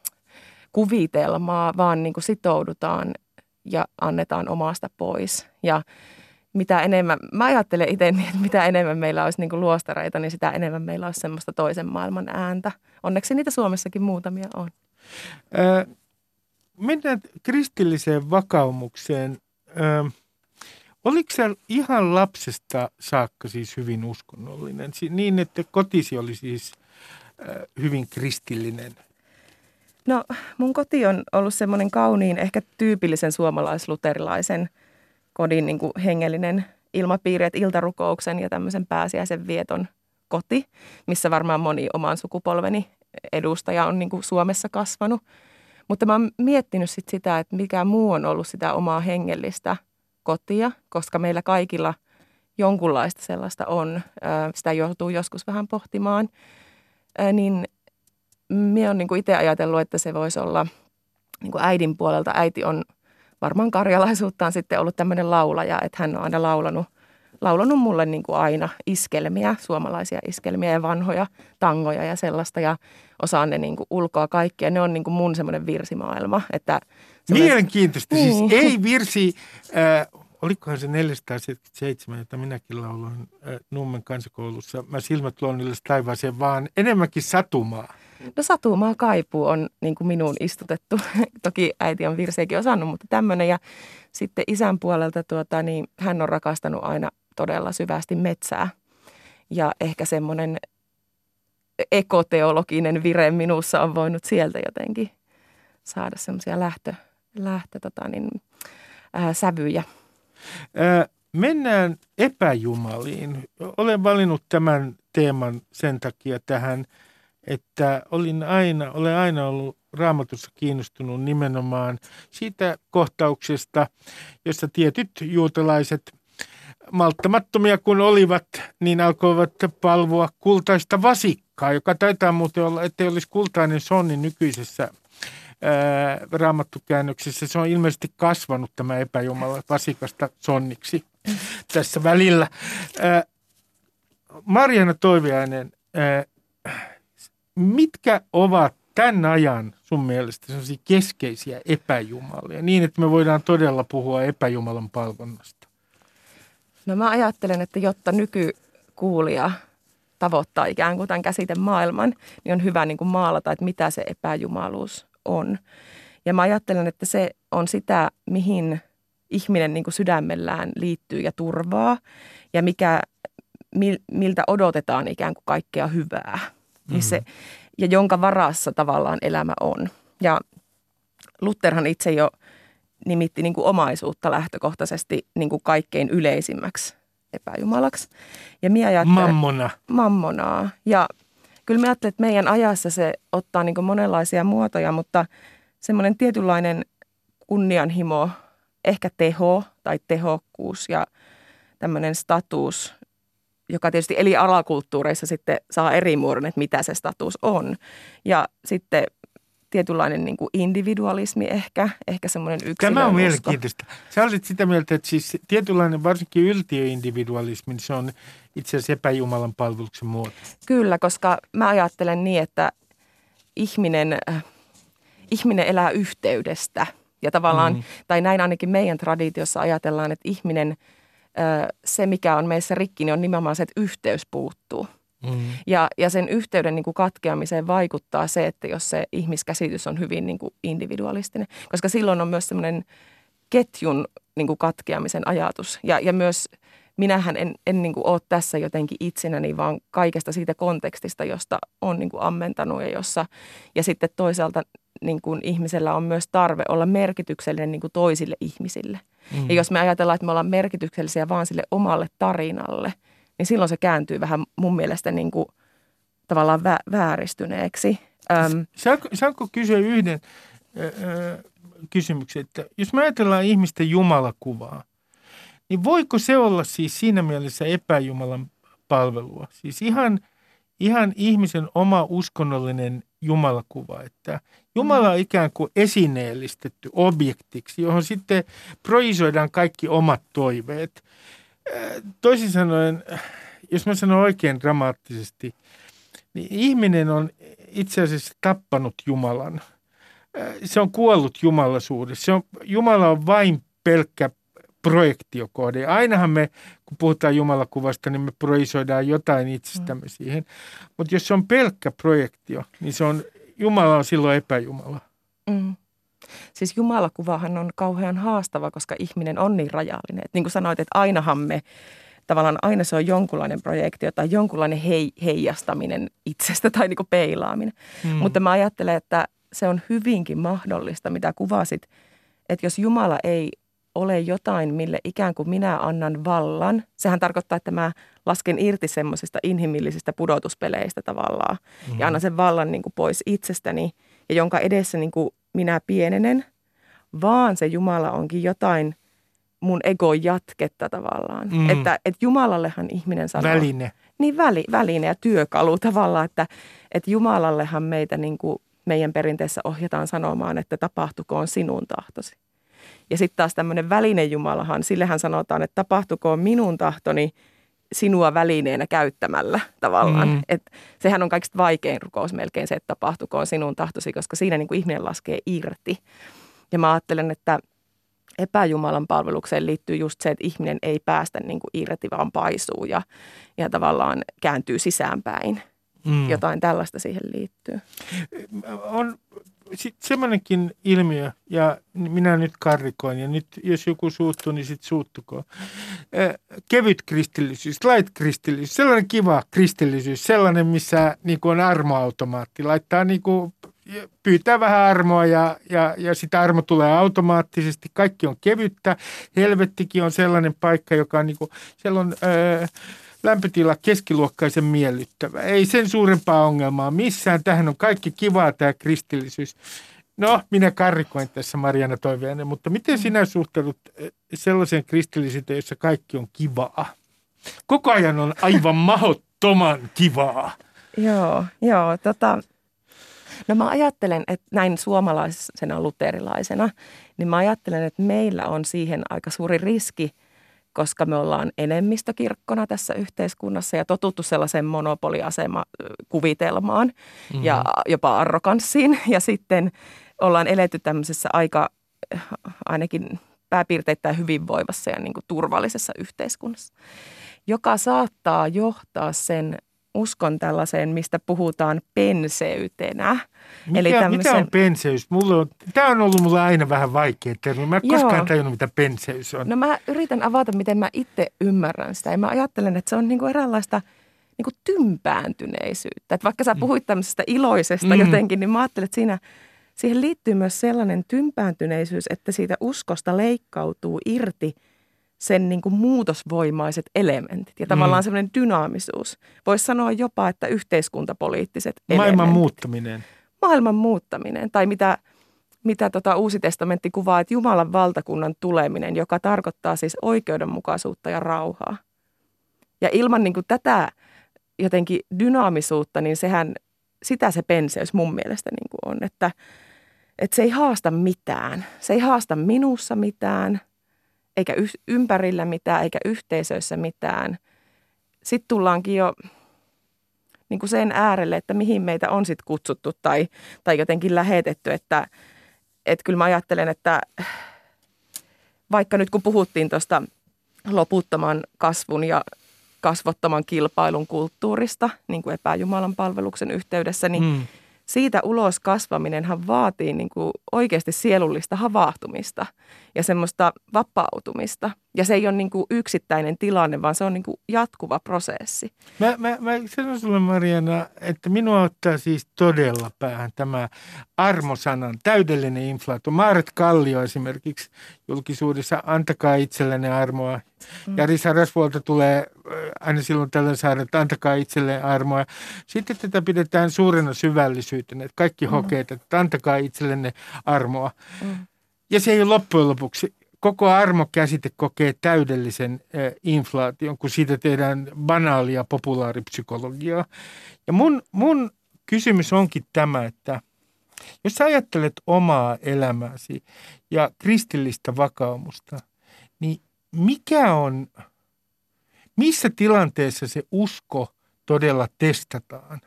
kuvitelmaa, vaan niin kuin sitoudutaan ja annetaan omasta pois. Ja mitä enemmän, mä ajattelen itse niin, että mitä enemmän meillä olisi niin kuin luostareita, niin sitä enemmän meillä olisi semmoista toisen maailman ääntä. Onneksi niitä Suomessakin muutamia on. Äh, mennään kristilliseen vakaumukseen. Äh, oliko sä ihan lapsesta saakka siis hyvin uskonnollinen? Niin, että kotisi oli siis äh, hyvin kristillinen? No mun koti on ollut semmoinen kauniin, ehkä tyypillisen suomalaisluterilaisen kodin niin kuin hengellinen ilmapiiri, että iltarukouksen ja tämmöisen pääsiäisen vieton koti, missä varmaan moni oman sukupolveni edustaja on niin kuin Suomessa kasvanut. Mutta mä oon miettinyt sit sitä, että mikä muu on ollut sitä omaa hengellistä kotia, koska meillä kaikilla jonkunlaista sellaista on. Sitä joutuu joskus vähän pohtimaan. Niin minä olen niin kuin itse ajatellut, että se voisi olla niin kuin äidin puolelta. Äiti on varmaan karjalaisuuttaan sitten ollut tämmöinen laulaja, että hän on aina laulanut, laulanut mulle niin kuin aina iskelmiä, suomalaisia iskelmiä ja vanhoja tangoja ja sellaista. Ja osaan ne niin kuin ulkoa kaikkia. Ne on niin kuin mun semmoinen virsimaailma. Että mielenkiintoista. Niin. Siis ei virsi, äh, olikohan se neljäsataaseitsemänkymmentäseitsemän, jota minäkin lauloin äh, Nummen kansakoulussa. Mä silmät luonnille taivaaseen, vaan enemmänkin satumaa. No satumaa kaipuu on niin kuin minuun istutettu. Toki äiti on virsiäkin osannut, mutta tämmöinen. Ja sitten isän puolelta tuota, niin hän on rakastanut aina todella syvästi metsää. Ja ehkä semmoinen ekoteologinen vire minussa on voinut sieltä jotenkin saada semmoisia lähtö, lähtö tota niin, ää, sävyjä. Ää, mennään epäjumaliin. Olen valinnut tämän teeman sen takia tähän, että olin aina, olen aina ollut Raamatussa kiinnostunut nimenomaan siitä kohtauksesta, jossa tietyt juutalaiset, malttamattomia kun olivat, niin alkoivat palvoa kultaista vasikkaa, joka taitaa muuten olla, ettei olisi kultainen sonni nykyisessä ää, raamattukäännöksessä. Se on ilmeisesti kasvanut tämä epäjumala vasikasta sonniksi tässä välillä. Ää, Marjaana Toiviainen, ää, mitkä ovat tämän ajan sun mielestä sellaisia keskeisiä epäjumalia, niin että me voidaan todella puhua epäjumalan palvonnasta? No mä ajattelen, että jotta nykykuulija tavoittaa ikään kuin tämän käsitemaailman, niin on hyvä niin kuin maalata, että mitä se epäjumaluus on. Ja mä ajattelen, että se on sitä, mihin ihminen niin kuin sydämellään liittyy ja turvaa ja mikä, miltä odotetaan ikään kuin kaikkea hyvää. Niin se, ja jonka varassa tavallaan elämä on. Ja Lutherhan itse jo nimitti niin kuin omaisuutta lähtökohtaisesti niin kuin kaikkein yleisimmäksi epäjumalaksi. Ja minä ajattelen, Mammona. Mammonaa. Ja kyllä minä ajattelen, että meidän ajassa se ottaa niin kuin monenlaisia muotoja, mutta semmoinen tietynlainen kunnianhimo, ehkä teho tai tehokkuus ja tämmöinen status, joka tietysti eli alakulttuureissa sitten saa eri muodon, että mitä se status on. Ja sitten tietynlainen niin kuin individualismi ehkä, ehkä semmoinen yksilön Tämä on usko. mielenkiintoista. Sä olit sitä mieltä, että siis tietynlainen varsinkin yltiöindividualismi, niin se on itse asiassa epäjumalan palveluksen muoto. Kyllä, koska mä ajattelen niin, että ihminen, äh, ihminen elää yhteydestä. Ja tavallaan, mm. tai näin ainakin meidän traditiossa ajatellaan, että ihminen, äh, se mikä on meissä rikki, niin on nimenomaan se, että yhteys puuttuu. Mm. Ja, ja sen yhteyden niin kuin katkeamiseen vaikuttaa se, että jos se ihmiskäsitys on hyvin niin kuin individualistinen, koska silloin on myös semmoinen ketjun niin kuin katkeamisen ajatus. Ja, ja myös minähän en, en niin kuin ole tässä jotenkin itsenäni, vaan kaikesta siitä kontekstista, josta on niin kuin ammentanut ja jossa, ja sitten toisaalta niin kuin ihmisellä on myös tarve olla merkityksellinen niin kuin toisille ihmisille. Mm. Ja jos me ajatellaan, että me ollaan merkityksellisiä vaan sille omalle tarinalle, niin silloin se kääntyy vähän mun mielestä niin kuin tavallaan vä- vääristyneeksi. Öm, Saanko, saanko kysyä yhden ö, kysymyksen, että jos me ajatellaan ihmisten jumalakuvaa, niin voiko se olla siis siinä mielessä epäjumalan palvelua? Siis ihan, ihan ihmisen oma uskonnollinen jumalakuva, että Jumala on ikään kuin esineellistetty objektiksi, johon sitten projisoidaan kaikki omat toiveet. Toisin sanoen, jos mä sanon oikein dramaattisesti, niin ihminen on itse asiassa tappanut Jumalan. Se on kuollut jumalaisuudessa. Se on, Jumala on vain pelkkä projektiokohde. Ainahan me, kun puhutaan jumalakuvasta, niin me projisoidaan jotain itsestämme mm. siihen. Mutta jos se on pelkkä projektio, niin se on, Jumala on silloin epäjumala. Mm. Siis jumalakuvahan on kauhean haastava, koska ihminen on niin rajallinen. Et niin kuin sanoit, että ainahan me, tavallaan aina se on jonkunlainen projektio tai jonkunlainen hei, heijastaminen itsestä tai niin kuin peilaaminen. Mm. Mutta mä ajattelen, että se on hyvinkin mahdollista, mitä kuvasit, että jos Jumala ei ole jotain, mille ikään kuin minä annan vallan. Sehän tarkoittaa, että mä lasken irti semmoisista inhimillisistä pudotuspeleistä tavallaan mm-hmm. ja annan sen vallan niin kuin pois itsestäni ja jonka edessä niin kuin minä pienenen, vaan se Jumala onkin jotain mun egon jatketta tavallaan. Mm. Että, että Jumalallehan ihminen sanoo. Väline. Niin väli, väline ja työkalu tavallaan, että, että Jumalallehan meitä niin kuin meidän perinteessä ohjataan sanomaan, että tapahtukoon sinun tahtosi. Ja sitten taas tämmöinen välinejumalahan, sillehän sanotaan, että tapahtukoon minun tahtoni sinua välineenä käyttämällä tavallaan. Mm. Et sehän on kaikista vaikein rukous melkein se, että tapahtukoon sinun tahtosi, koska siinä niin kuin ihminen laskee irti. Ja mä ajattelen, että epäjumalan palvelukseen liittyy just se, että ihminen ei päästä niin kuin irti, vaan paisuu ja, ja tavallaan kääntyy sisäänpäin. Mm. Jotain tällaista siihen liittyy. On sitten semmoinenkin ilmiö, ja minä nyt karrikoin, ja nyt jos joku suuttuu, niin sitten suuttukoon. Kevyt kristillisyys, light kristillisyys, sellainen kiva kristillisyys, sellainen, missä niin kuin on armoautomaatti. Laittaa niin kuin, pyytää vähän armoa, ja, ja, ja sitä armo tulee automaattisesti. Kaikki on kevyttä. Helvettikin on sellainen paikka, joka on niin kuin, siellä on Öö, lämpötila keskiluokkaisen miellyttävä. Ei sen suurempaa ongelmaa missään. Tähän on kaikki kivaa tämä kristillisyys. No, minä karrikoin tässä Mariana Toiviainen, mutta miten sinä suhtaudut sellaiseen kristillisyyteen, jossa kaikki on kivaa? Koko ajan on aivan mahdottoman kivaa. Joo, joo. Tota, no mä ajattelen, että näin suomalaisena luterilaisena, niin mä ajattelen, että meillä on siihen aika suuri riski, koska me ollaan enemmistökirkkona tässä yhteiskunnassa ja totuttu sellaiseen monopoliasema-kuvitelmaan mm-hmm. ja jopa arroganssiin. Ja sitten ollaan eletty tämmöisessä aika ainakin pääpiirteittäin hyvinvoivassa ja niin kuin turvallisessa yhteiskunnassa, joka saattaa johtaa sen uskon tällaiseen, mistä puhutaan penseytenä. Mikä, Eli tämmöisen... mitä on penseys? Mulla on, tämä on ollut mulle aina vähän vaikea termi. Mä en Joo. koskaan tajunnut, mitä penseys on. No mä yritän avata, miten mä itse ymmärrän sitä. Ja mä ajattelen, että se on niinku eräänlaista niinku tympääntyneisyyttä. Että vaikka sä puhuit tämmöisestä iloisesta mm. jotenkin, niin mä ajattelen, että siinä, siihen liittyy myös sellainen tympääntyneisyys, että siitä uskosta leikkautuu irti sen niin kuin muutosvoimaiset elementit ja tavallaan mm. semmoinen dynaamisuus. Voisi sanoa jopa, että yhteiskuntapoliittiset Maailman elementit. Maailman muuttaminen. Maailman muuttaminen tai mitä, mitä tota Uusi testamentti kuvaa, että Jumalan valtakunnan tuleminen, joka tarkoittaa siis oikeudenmukaisuutta ja rauhaa. Ja ilman niin kuin tätä jotenkin dynaamisuutta, niin sehän, sitä se penseys mun mielestä niin kuin on, että, että se ei haasta mitään. Se ei haasta minussa mitään. Eikä ympärillä mitään, eikä yhteisöissä mitään. Sitten tullaankin jo niin kuin sen äärelle, että mihin meitä on sitten kutsuttu tai, tai jotenkin lähetetty. Että, että kyllä mä ajattelen, että vaikka nyt kun puhuttiin tuosta loputtoman kasvun ja kasvottoman kilpailun kulttuurista, niin kuin epäjumalan palveluksen yhteydessä, niin mm. siitä ulos kasvaminenhan vaatii niin kuin oikeasti sielullista havahtumista ja semmoista vapautumista. Ja se ei ole niin kuin yksittäinen tilanne, vaan se on niin kuin jatkuva prosessi. Mä, mä, mä sanon sulle, Mariana, että minua ottaa siis todella päähän tämä armosanan täydellinen inflaatio. Maaret Kallio esimerkiksi julkisuudessa, antakaa itsellenne armoa. Mm. Jari Sarasvuolta tulee aina silloin tällöin saada, että antakaa itselleen armoa. Sitten tätä pidetään suurena syvällisyytenä, että kaikki mm. hokeet, että antakaa itsellenne armoa. Mm. Ja se ei ole loppujen lopuksi. Koko armokäsite kokee täydellisen äh, inflaation, kun siitä tehdään banaalia populaaripsykologiaa. Ja mun, mun kysymys onkin tämä, että jos sä ajattelet omaa elämääsi ja kristillistä vakaumusta, niin mikä on, missä tilanteessa se usko todella testataan?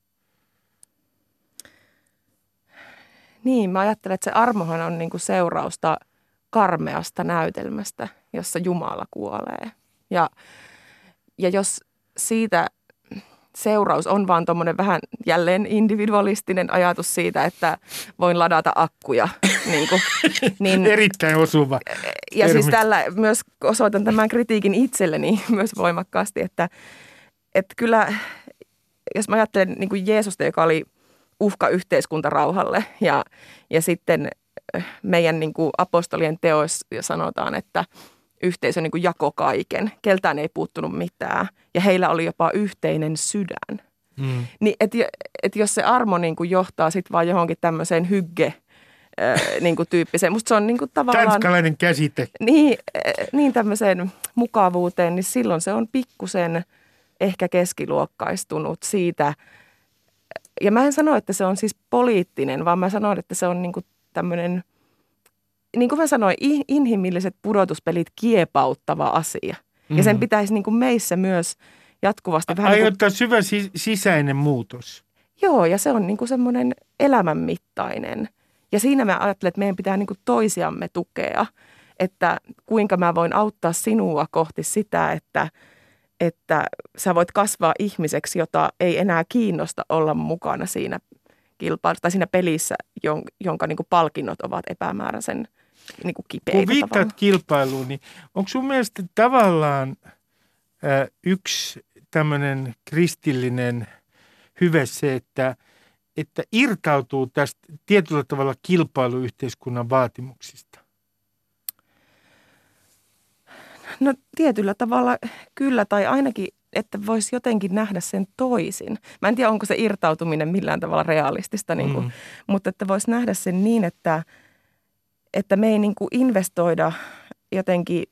Niin, mä ajattelen, että se armohan on niinku seurausta karmeasta näytelmästä, jossa Jumala kuolee. Ja, ja jos siitä seuraus on vaan tuommoinen vähän jälleen individualistinen ajatus siitä, että voin ladata akkuja. niin kuin, niin, Erittäin osuva. Ja termi. Siis tällä myös osoitan tämän kritiikin itselleni myös voimakkaasti, että, että kyllä, jos mä ajattelen niin kuin Jeesusta, joka oli uhka yhteiskuntarauhalle ja, ja sitten meidän niin kuin apostolien teoissa sanotaan, että yhteisö niin kuin jako kaiken. Keltään ei puuttunut mitään ja heillä oli jopa yhteinen sydän. Mm. Niin, et, et jos se armo niin kuin johtaa sitten vaan johonkin tämmöiseen hygge niin kuin tyyppiseen. Musta se on niin kuin tavallaan tanskalainen käsite. Niin, niin tämmöiseen mukavuuteen, niin silloin se on pikkusen ehkä keskiluokkaistunut siitä. Ja mä en sano, että se on siis poliittinen, vaan mä sanon, että se on niin kuin tämmöinen, niin kuin mä sanoin, inhimilliset pudotuspelit kiepauttava asia. Mm-hmm. Ja sen pitäisi niin kuin meissä myös jatkuvasti vähän aiheuttaa niin kuin syvä sisäinen muutos. Joo, ja se on niin kuin semmoinen elämänmittainen. Ja siinä mä ajattelen, että meidän pitää niin kuin toisiamme tukea, että kuinka mä voin auttaa sinua kohti sitä, että, että sä voit kasvaa ihmiseksi, jota ei enää kiinnosta olla mukana siinä kilpailussa tai siinä pelissä, jonka niin kuin palkinnot ovat epämääräisen niin kuin kipeitä. Kun viittaat tavallaan kilpailuun, niin onko sun mielestä tavallaan äh, yksi tämmöinen kristillinen hyve se, että että irtautuu tästä tietyllä tavalla kilpailuyhteiskunnan vaatimuksista? No tietyllä tavalla kyllä, tai ainakin, että voisi jotenkin nähdä sen toisin. Mä en tiedä, onko se irtautuminen millään tavalla realistista, niin kuin, mm. mutta että voisi nähdä sen niin, että, että me ei niin kuin investoida jotenkin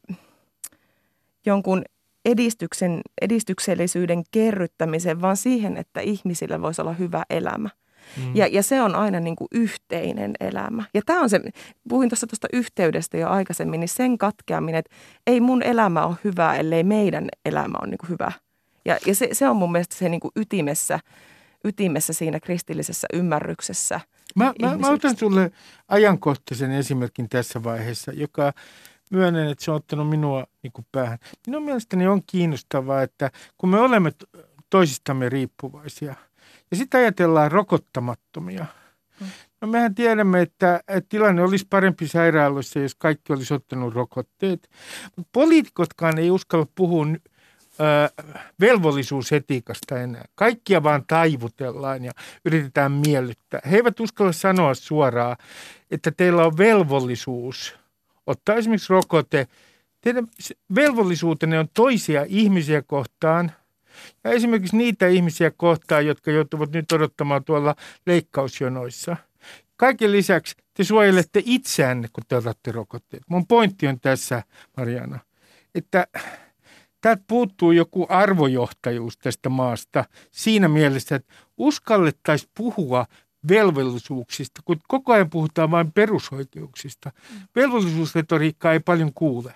jonkun edistyksen, edistyksellisyyden kerryttämiseen, vaan siihen, että ihmisillä voisi olla hyvä elämä. Mm. Ja, ja se on aina niin kuin yhteinen elämä. Ja tämä on se, puhuin tuossa tuosta yhteydestä jo aikaisemmin, niin sen katkeaminen, että ei mun elämä ole hyvä, ellei meidän elämä on niin kuin hyvä. Ja, ja se, se on mun mielestä se niin kuin ytimessä, ytimessä siinä kristillisessä ymmärryksessä. Mä, mä, mä otan sulle ajankohtaisen esimerkin tässä vaiheessa, joka myönnän, että se on ottanut minua niin kuin päähän. Minun mielestäni on kiinnostavaa, että kun me olemme toisistamme riippuvaisia, ja sitten ajatellaan rokottamattomia. No mehän tiedämme, että tilanne olisi parempi sairaaloissa, jos kaikki olisi ottanut rokotteet. Mutta poliitikotkaan ei uskalla puhua ö, velvollisuusetiikasta enää. Kaikkia vaan taivutellaan ja yritetään miellyttää. He eivät uskalla sanoa suoraan, että teillä on velvollisuus ottaa esimerkiksi rokote. Teidän velvollisuutenne on toisia ihmisiä kohtaan. Ja esimerkiksi niitä ihmisiä kohtaan, jotka joutuvat nyt odottamaan tuolla leikkausjonoissa. Kaiken lisäksi te suojelette itseänne, kun te otatte rokotteet. Mun pointti on tässä, Mariana, että täältä puuttuu joku arvojohtajuus tästä maasta siinä mielessä, että uskallettaisiin puhua velvollisuuksista, kun koko ajan puhutaan vain perusoikeuksista. Velvollisuusretoriikkaa ei paljon kuule.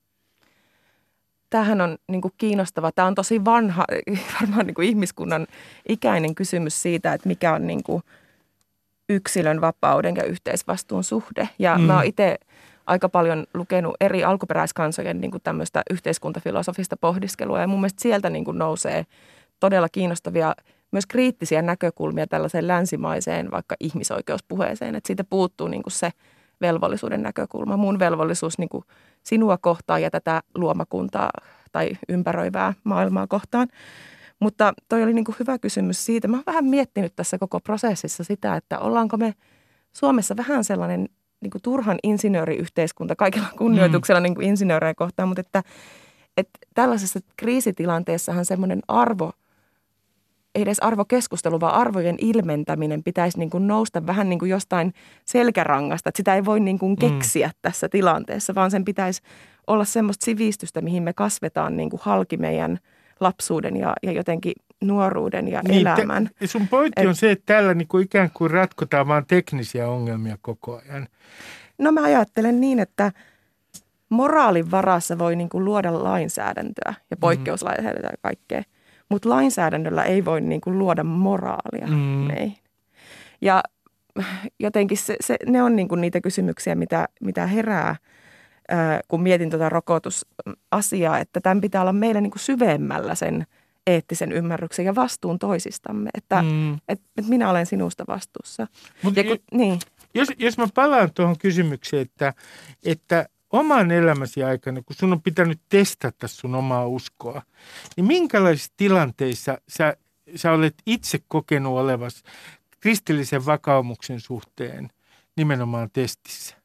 Tämähän on niin kuin kiinnostava. Tämä on tosi vanha, varmaan niin kuin ihmiskunnan ikäinen kysymys siitä, että mikä on niin kuin yksilön vapauden ja yhteisvastuun suhde. Ja mm. mä oon itse aika paljon lukenut eri alkuperäiskansojen niin kuin tämmöistä yhteiskuntafilosofista pohdiskelua. Ja mun mielestä sieltä niin kuin nousee todella kiinnostavia myös kriittisiä näkökulmia tällaiseen länsimaiseen vaikka ihmisoikeuspuheeseen, että siitä puuttuu niin kuin se velvollisuuden näkökulma. Mun velvollisuus niin kuin sinua kohtaan ja tätä luomakuntaa tai ympäröivää maailmaa kohtaan. Mutta toi oli niin kuin hyvä kysymys siitä. Mä oon vähän miettinyt tässä koko prosessissa sitä, että ollaanko me Suomessa vähän sellainen niin kuin turhan insinööriyhteiskunta kaikilla kunnioituksella mm. niin kuin insinöörejä kohtaan, mutta että, että tällaisessa kriisitilanteessahan semmoinen arvo, ei edes arvokeskustelu, vaan arvojen ilmentäminen pitäisi niin kuin nousta vähän niin kuin jostain selkärangasta, että sitä ei voi niin kuin keksiä mm. tässä tilanteessa, vaan sen pitäisi olla semmoista sivistystä, mihin me kasvetaan niin kuin halki meidän lapsuuden ja, ja jotenkin nuoruuden ja niin, elämän. Te, sun pointti Et, on se, että täällä niin kuin ikään kuin ratkotaan vaan teknisiä ongelmia koko ajan. No mä ajattelen niin, että moraalin varassa voi niin kuin luoda lainsäädäntöä ja poikkeuslainsäädäntöä ja kaikkea, mutta lainsäädännöllä ei voi niin kuin luoda moraalia mm. meihin. Ja jotenkin se, se, ne on niin kuin niitä kysymyksiä, mitä, mitä herää, ää, kun mietin tuota rokotusasiaa, että tämän pitää olla meille niin kuin syvemmällä sen eettisen ymmärryksen ja vastuun toisistamme, että mm. et, et minä olen sinusta vastuussa. Mut ja kun, jo, niin. jos, jos mä palaan tuohon kysymykseen, että, että oman elämäsi aikana, kun sun on pitänyt testata sun omaa uskoa, niin minkälaisissa tilanteissa sä, sä olet itse kokenut olevasi kristillisen vakaumuksen suhteen nimenomaan testissä?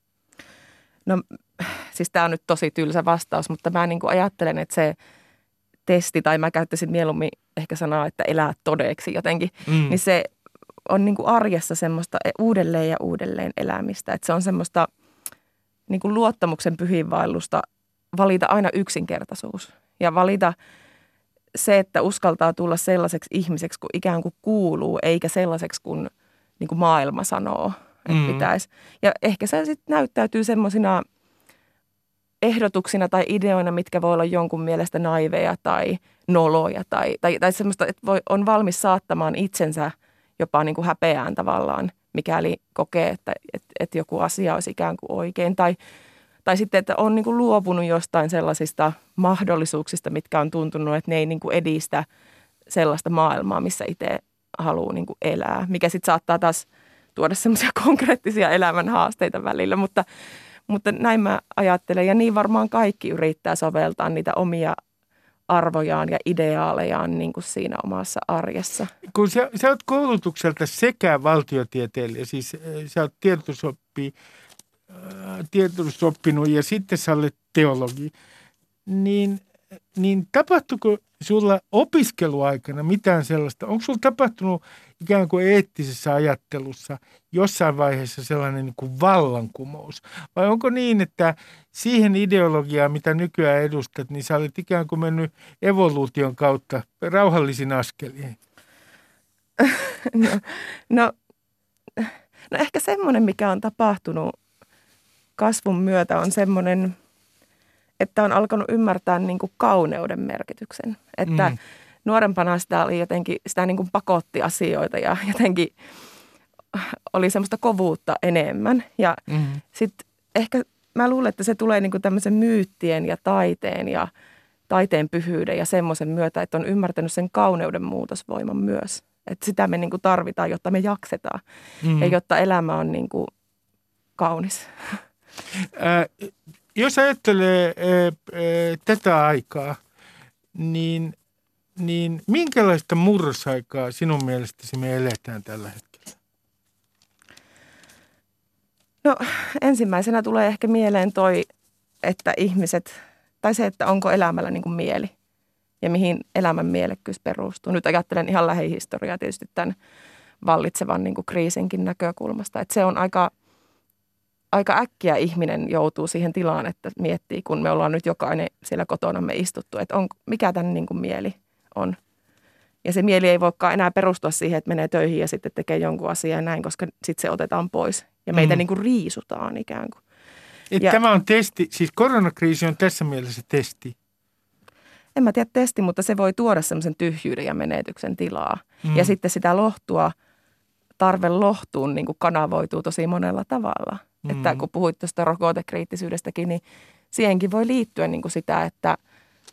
No siis tämä on nyt tosi tylsä vastaus, mutta mä niin kuin ajattelen, että se testi, tai mä käyttäisin mieluummin ehkä sanaa, että elää todeksi jotenkin, mm. niin se on niin kuin arjessa semmoista uudelleen ja uudelleen elämistä. Että se on semmoista niin kuin luottamuksen pyhiinvaellusta valita aina yksinkertaisuus ja valita se, että uskaltaa tulla sellaiseksi ihmiseksi, kun ikään kuin kuuluu, eikä sellaiseksi, kun niin kuin maailma sanoo, että mm. pitäisi. Ja ehkä se sitten näyttäytyy semmoisina ehdotuksina tai ideoina, mitkä voi olla jonkun mielestä naiveja tai noloja tai, tai, tai semmoista, että voi, on valmis saattamaan itsensä jopa niin kuin häpeään tavallaan, mikäli kokee, että, että, että joku asia olisi ikään kuin oikein. Tai, tai sitten, että on niin kuin luopunut jostain sellaisista mahdollisuuksista, mitkä on tuntunut, että ne ei niin kuin edistä sellaista maailmaa, missä itse haluaa niin kuin elää. Mikä sitten saattaa taas tuoda semmoisia konkreettisia elämän haasteita välillä, mutta Mutta näin mä ajattelen, ja niin varmaan kaikki yrittää soveltaa niitä omia arvojaan ja ideaalejaan niin kuin siinä omassa arjessa. Kun sä, sä oot koulutukselta sekä valtiotieteilijä, siis sä oot tietosoppi, äh, tietosoppinut ja sitten sä olet teologi, niin, niin tapahtuiko sulla opiskeluaikana mitään sellaista? Onko sulla tapahtunut ikään kuin eettisessä ajattelussa jossain vaiheessa sellainen niin kuin vallankumous? Vai onko niin, että siihen ideologiaan, mitä nykyään edustat, niin sä olet ikään kuin mennyt evoluution kautta rauhallisin askelin? No, no, no ehkä semmoinen, mikä on tapahtunut kasvun myötä, on semmoinen, että on alkanut ymmärtää niin kuin kauneuden merkityksen. Että mm. nuorempana sitä oli jotenkin, sitä niin kuin pakotti asioita ja jotenkin oli semmoista kovuutta enemmän. Ja mm. sitten ehkä mä luulen, että se tulee niin kuin tämmöisen myyttien ja taiteen ja taiteen pyhyyden ja semmoisen myötä, että on ymmärtänyt sen kauneuden muutosvoiman myös. Että sitä me niin kuin tarvitaan, jotta me jaksetaan mm. ja jotta elämä on niin kuin kaunis. Äh, jos ajattelee äh, äh, tätä aikaa, niin, niin minkälaista murrosaikaa sinun mielestäsi me eletään tällä hetkellä? No ensimmäisenä tulee ehkä mieleen toi, että ihmiset, tai se, että onko elämällä niin kuin mieli ja mihin elämän mielekkyys perustuu. Nyt ajattelen ihan lähihistoriaa tietysti tämän vallitsevan niin kuin kriisinkin näkökulmasta, että se on aika... Aika äkkiä ihminen joutuu siihen tilaan, että miettii, kun me ollaan nyt jokainen siellä kotonamme istuttu, että on, mikä tämän niin kuin mieli on. Ja se mieli ei voikaan enää perustua siihen, että menee töihin ja sitten tekee jonkun asian ja näin, koska sitten se otetaan pois. Ja meitä mm. niin kuin riisutaan ikään kuin. Ja, tämä on testi, siis koronakriisi on tässä mielessä testi. En mä tiedä testi, mutta se voi tuoda semmoisen tyhjyyden ja menetyksen tilaa. Mm. Ja sitten sitä lohtua, tarve lohtuun niin kuin kanavoituu tosi monella tavalla. Mm. Että kun puhuit tuosta rokotekriittisyydestäkin, niin siihenkin voi liittyä niin kuin sitä, että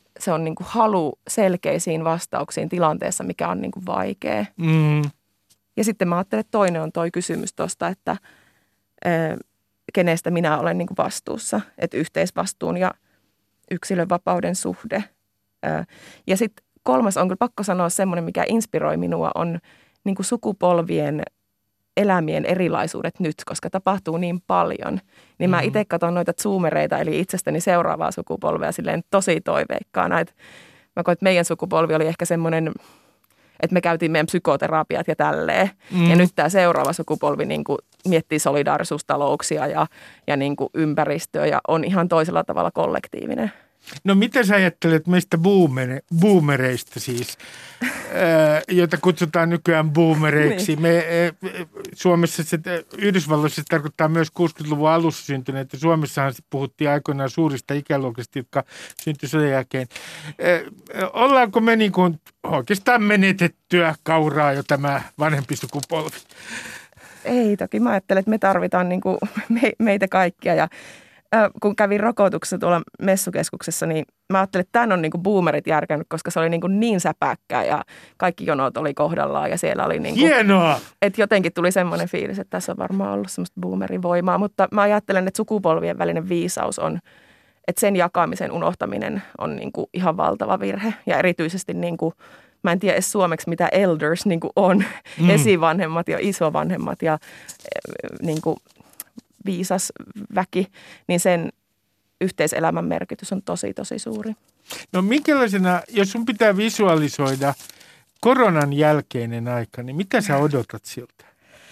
se on niin kuin halu selkeisiin vastauksiin tilanteessa, mikä on niin kuin vaikea. Mm. Ja sitten mä ajattelen, että toinen on toi kysymys tuosta, että ö, kenestä minä olen niin kuin vastuussa, että yhteisvastuun ja yksilön vapauden suhde. Ö, ja sitten kolmas on kyllä pakko sanoa semmoinen, mikä inspiroi minua, on niin kuin sukupolvien elämien erilaisuudet nyt, koska tapahtuu niin paljon. Niin mm-hmm. mä itse katson noita zoomereita, eli itsestäni seuraavaa sukupolvea silleen tosi toiveikkaana. Et mä koen, että meidän sukupolvi oli ehkä semmoinen, että me käytiin meidän psykoterapiat ja tälleen. Mm. Ja nyt tämä seuraava sukupolvi niin kuin miettii solidaarisuustalouksia ja, ja niin kuin ympäristöä ja on ihan toisella tavalla kollektiivinen. No mitä sä ajattelet meistä boomere, boomereista siis, ää, joita kutsutaan nykyään boomereiksi? niin. Me, ä, Suomessa se, Yhdysvalloissa se tarkoittaa myös kuusikymmentäluvun alussa syntyneitä. Suomessahan puhuttiin aikoinaan suurista ikäluokista, jotka syntyi sodan jälkeen. Ä, ollaanko me niin kuin oikeastaan menetettyä kauraa jo tämä vanhempi sukupolvi? Ei toki. Mä ajattelen, että me tarvitaan niin kuin me, meitä kaikkia ja kun kävin rokotuksessa tuolla messukeskuksessa, niin mä ajattelin, että tämän on niin kuin boomerit järkännyt, koska se oli niin, kuin niin säpäkkää ja kaikki jonot oli kohdallaan ja siellä oli niin kuin, hienoa! Että jotenkin tuli semmoinen fiilis, että tässä on varmaan ollut semmoista boomerin voimaa, mutta mä ajattelen, että sukupolvien välinen viisaus on, että sen jakamisen unohtaminen on niin kuin ihan valtava virhe ja erityisesti niin kuin, mä en tiedä edes suomeksi, mitä elders niin kuin on, mm. esivanhemmat ja isovanhemmat ja niin kuin viisas väki, niin sen yhteiselämän merkitys on tosi, tosi suuri. No minkälaisena, jos sun pitää visualisoida koronan jälkeinen aika, niin mitä sä odotat siltä?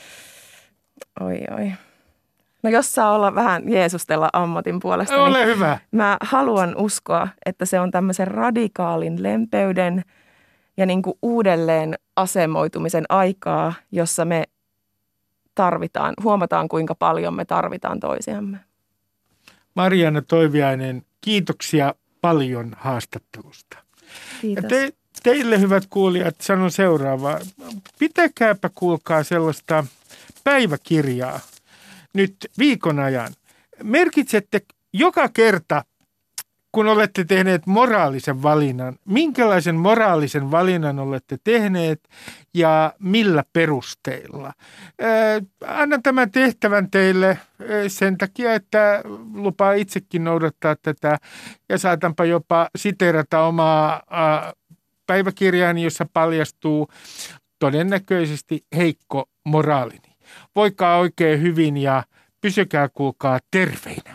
Oi, oi. No jos saa olla vähän jeesustella ammatin puolesta. Ole niin hyvä. Mä haluan uskoa, että se on tämmöisen radikaalin lempeyden ja niin kuin uudelleen asemoitumisen aikaa, jossa me tarvitaan, huomataan kuinka paljon me tarvitaan toisiamme. Marianna Toiviainen, kiitoksia paljon haastattelusta. Kiitos. Ja te, teille hyvät kuulijat sanon seuraavaa. Pitäkääpä kuulkaa sellaista päiväkirjaa nyt viikon ajan. Merkitsette joka kerta, kun olette tehneet moraalisen valinnan, minkälaisen moraalisen valinnan olette tehneet ja millä perusteilla. Ää, annan tämän tehtävän teille ää, sen takia, että lupaa itsekin noudattaa tätä ja saatanpa jopa siteerata omaa ää, päiväkirjaani, jossa paljastuu todennäköisesti heikko moraalini. Voikaa oikein hyvin ja pysykää kuulkaa terveinä.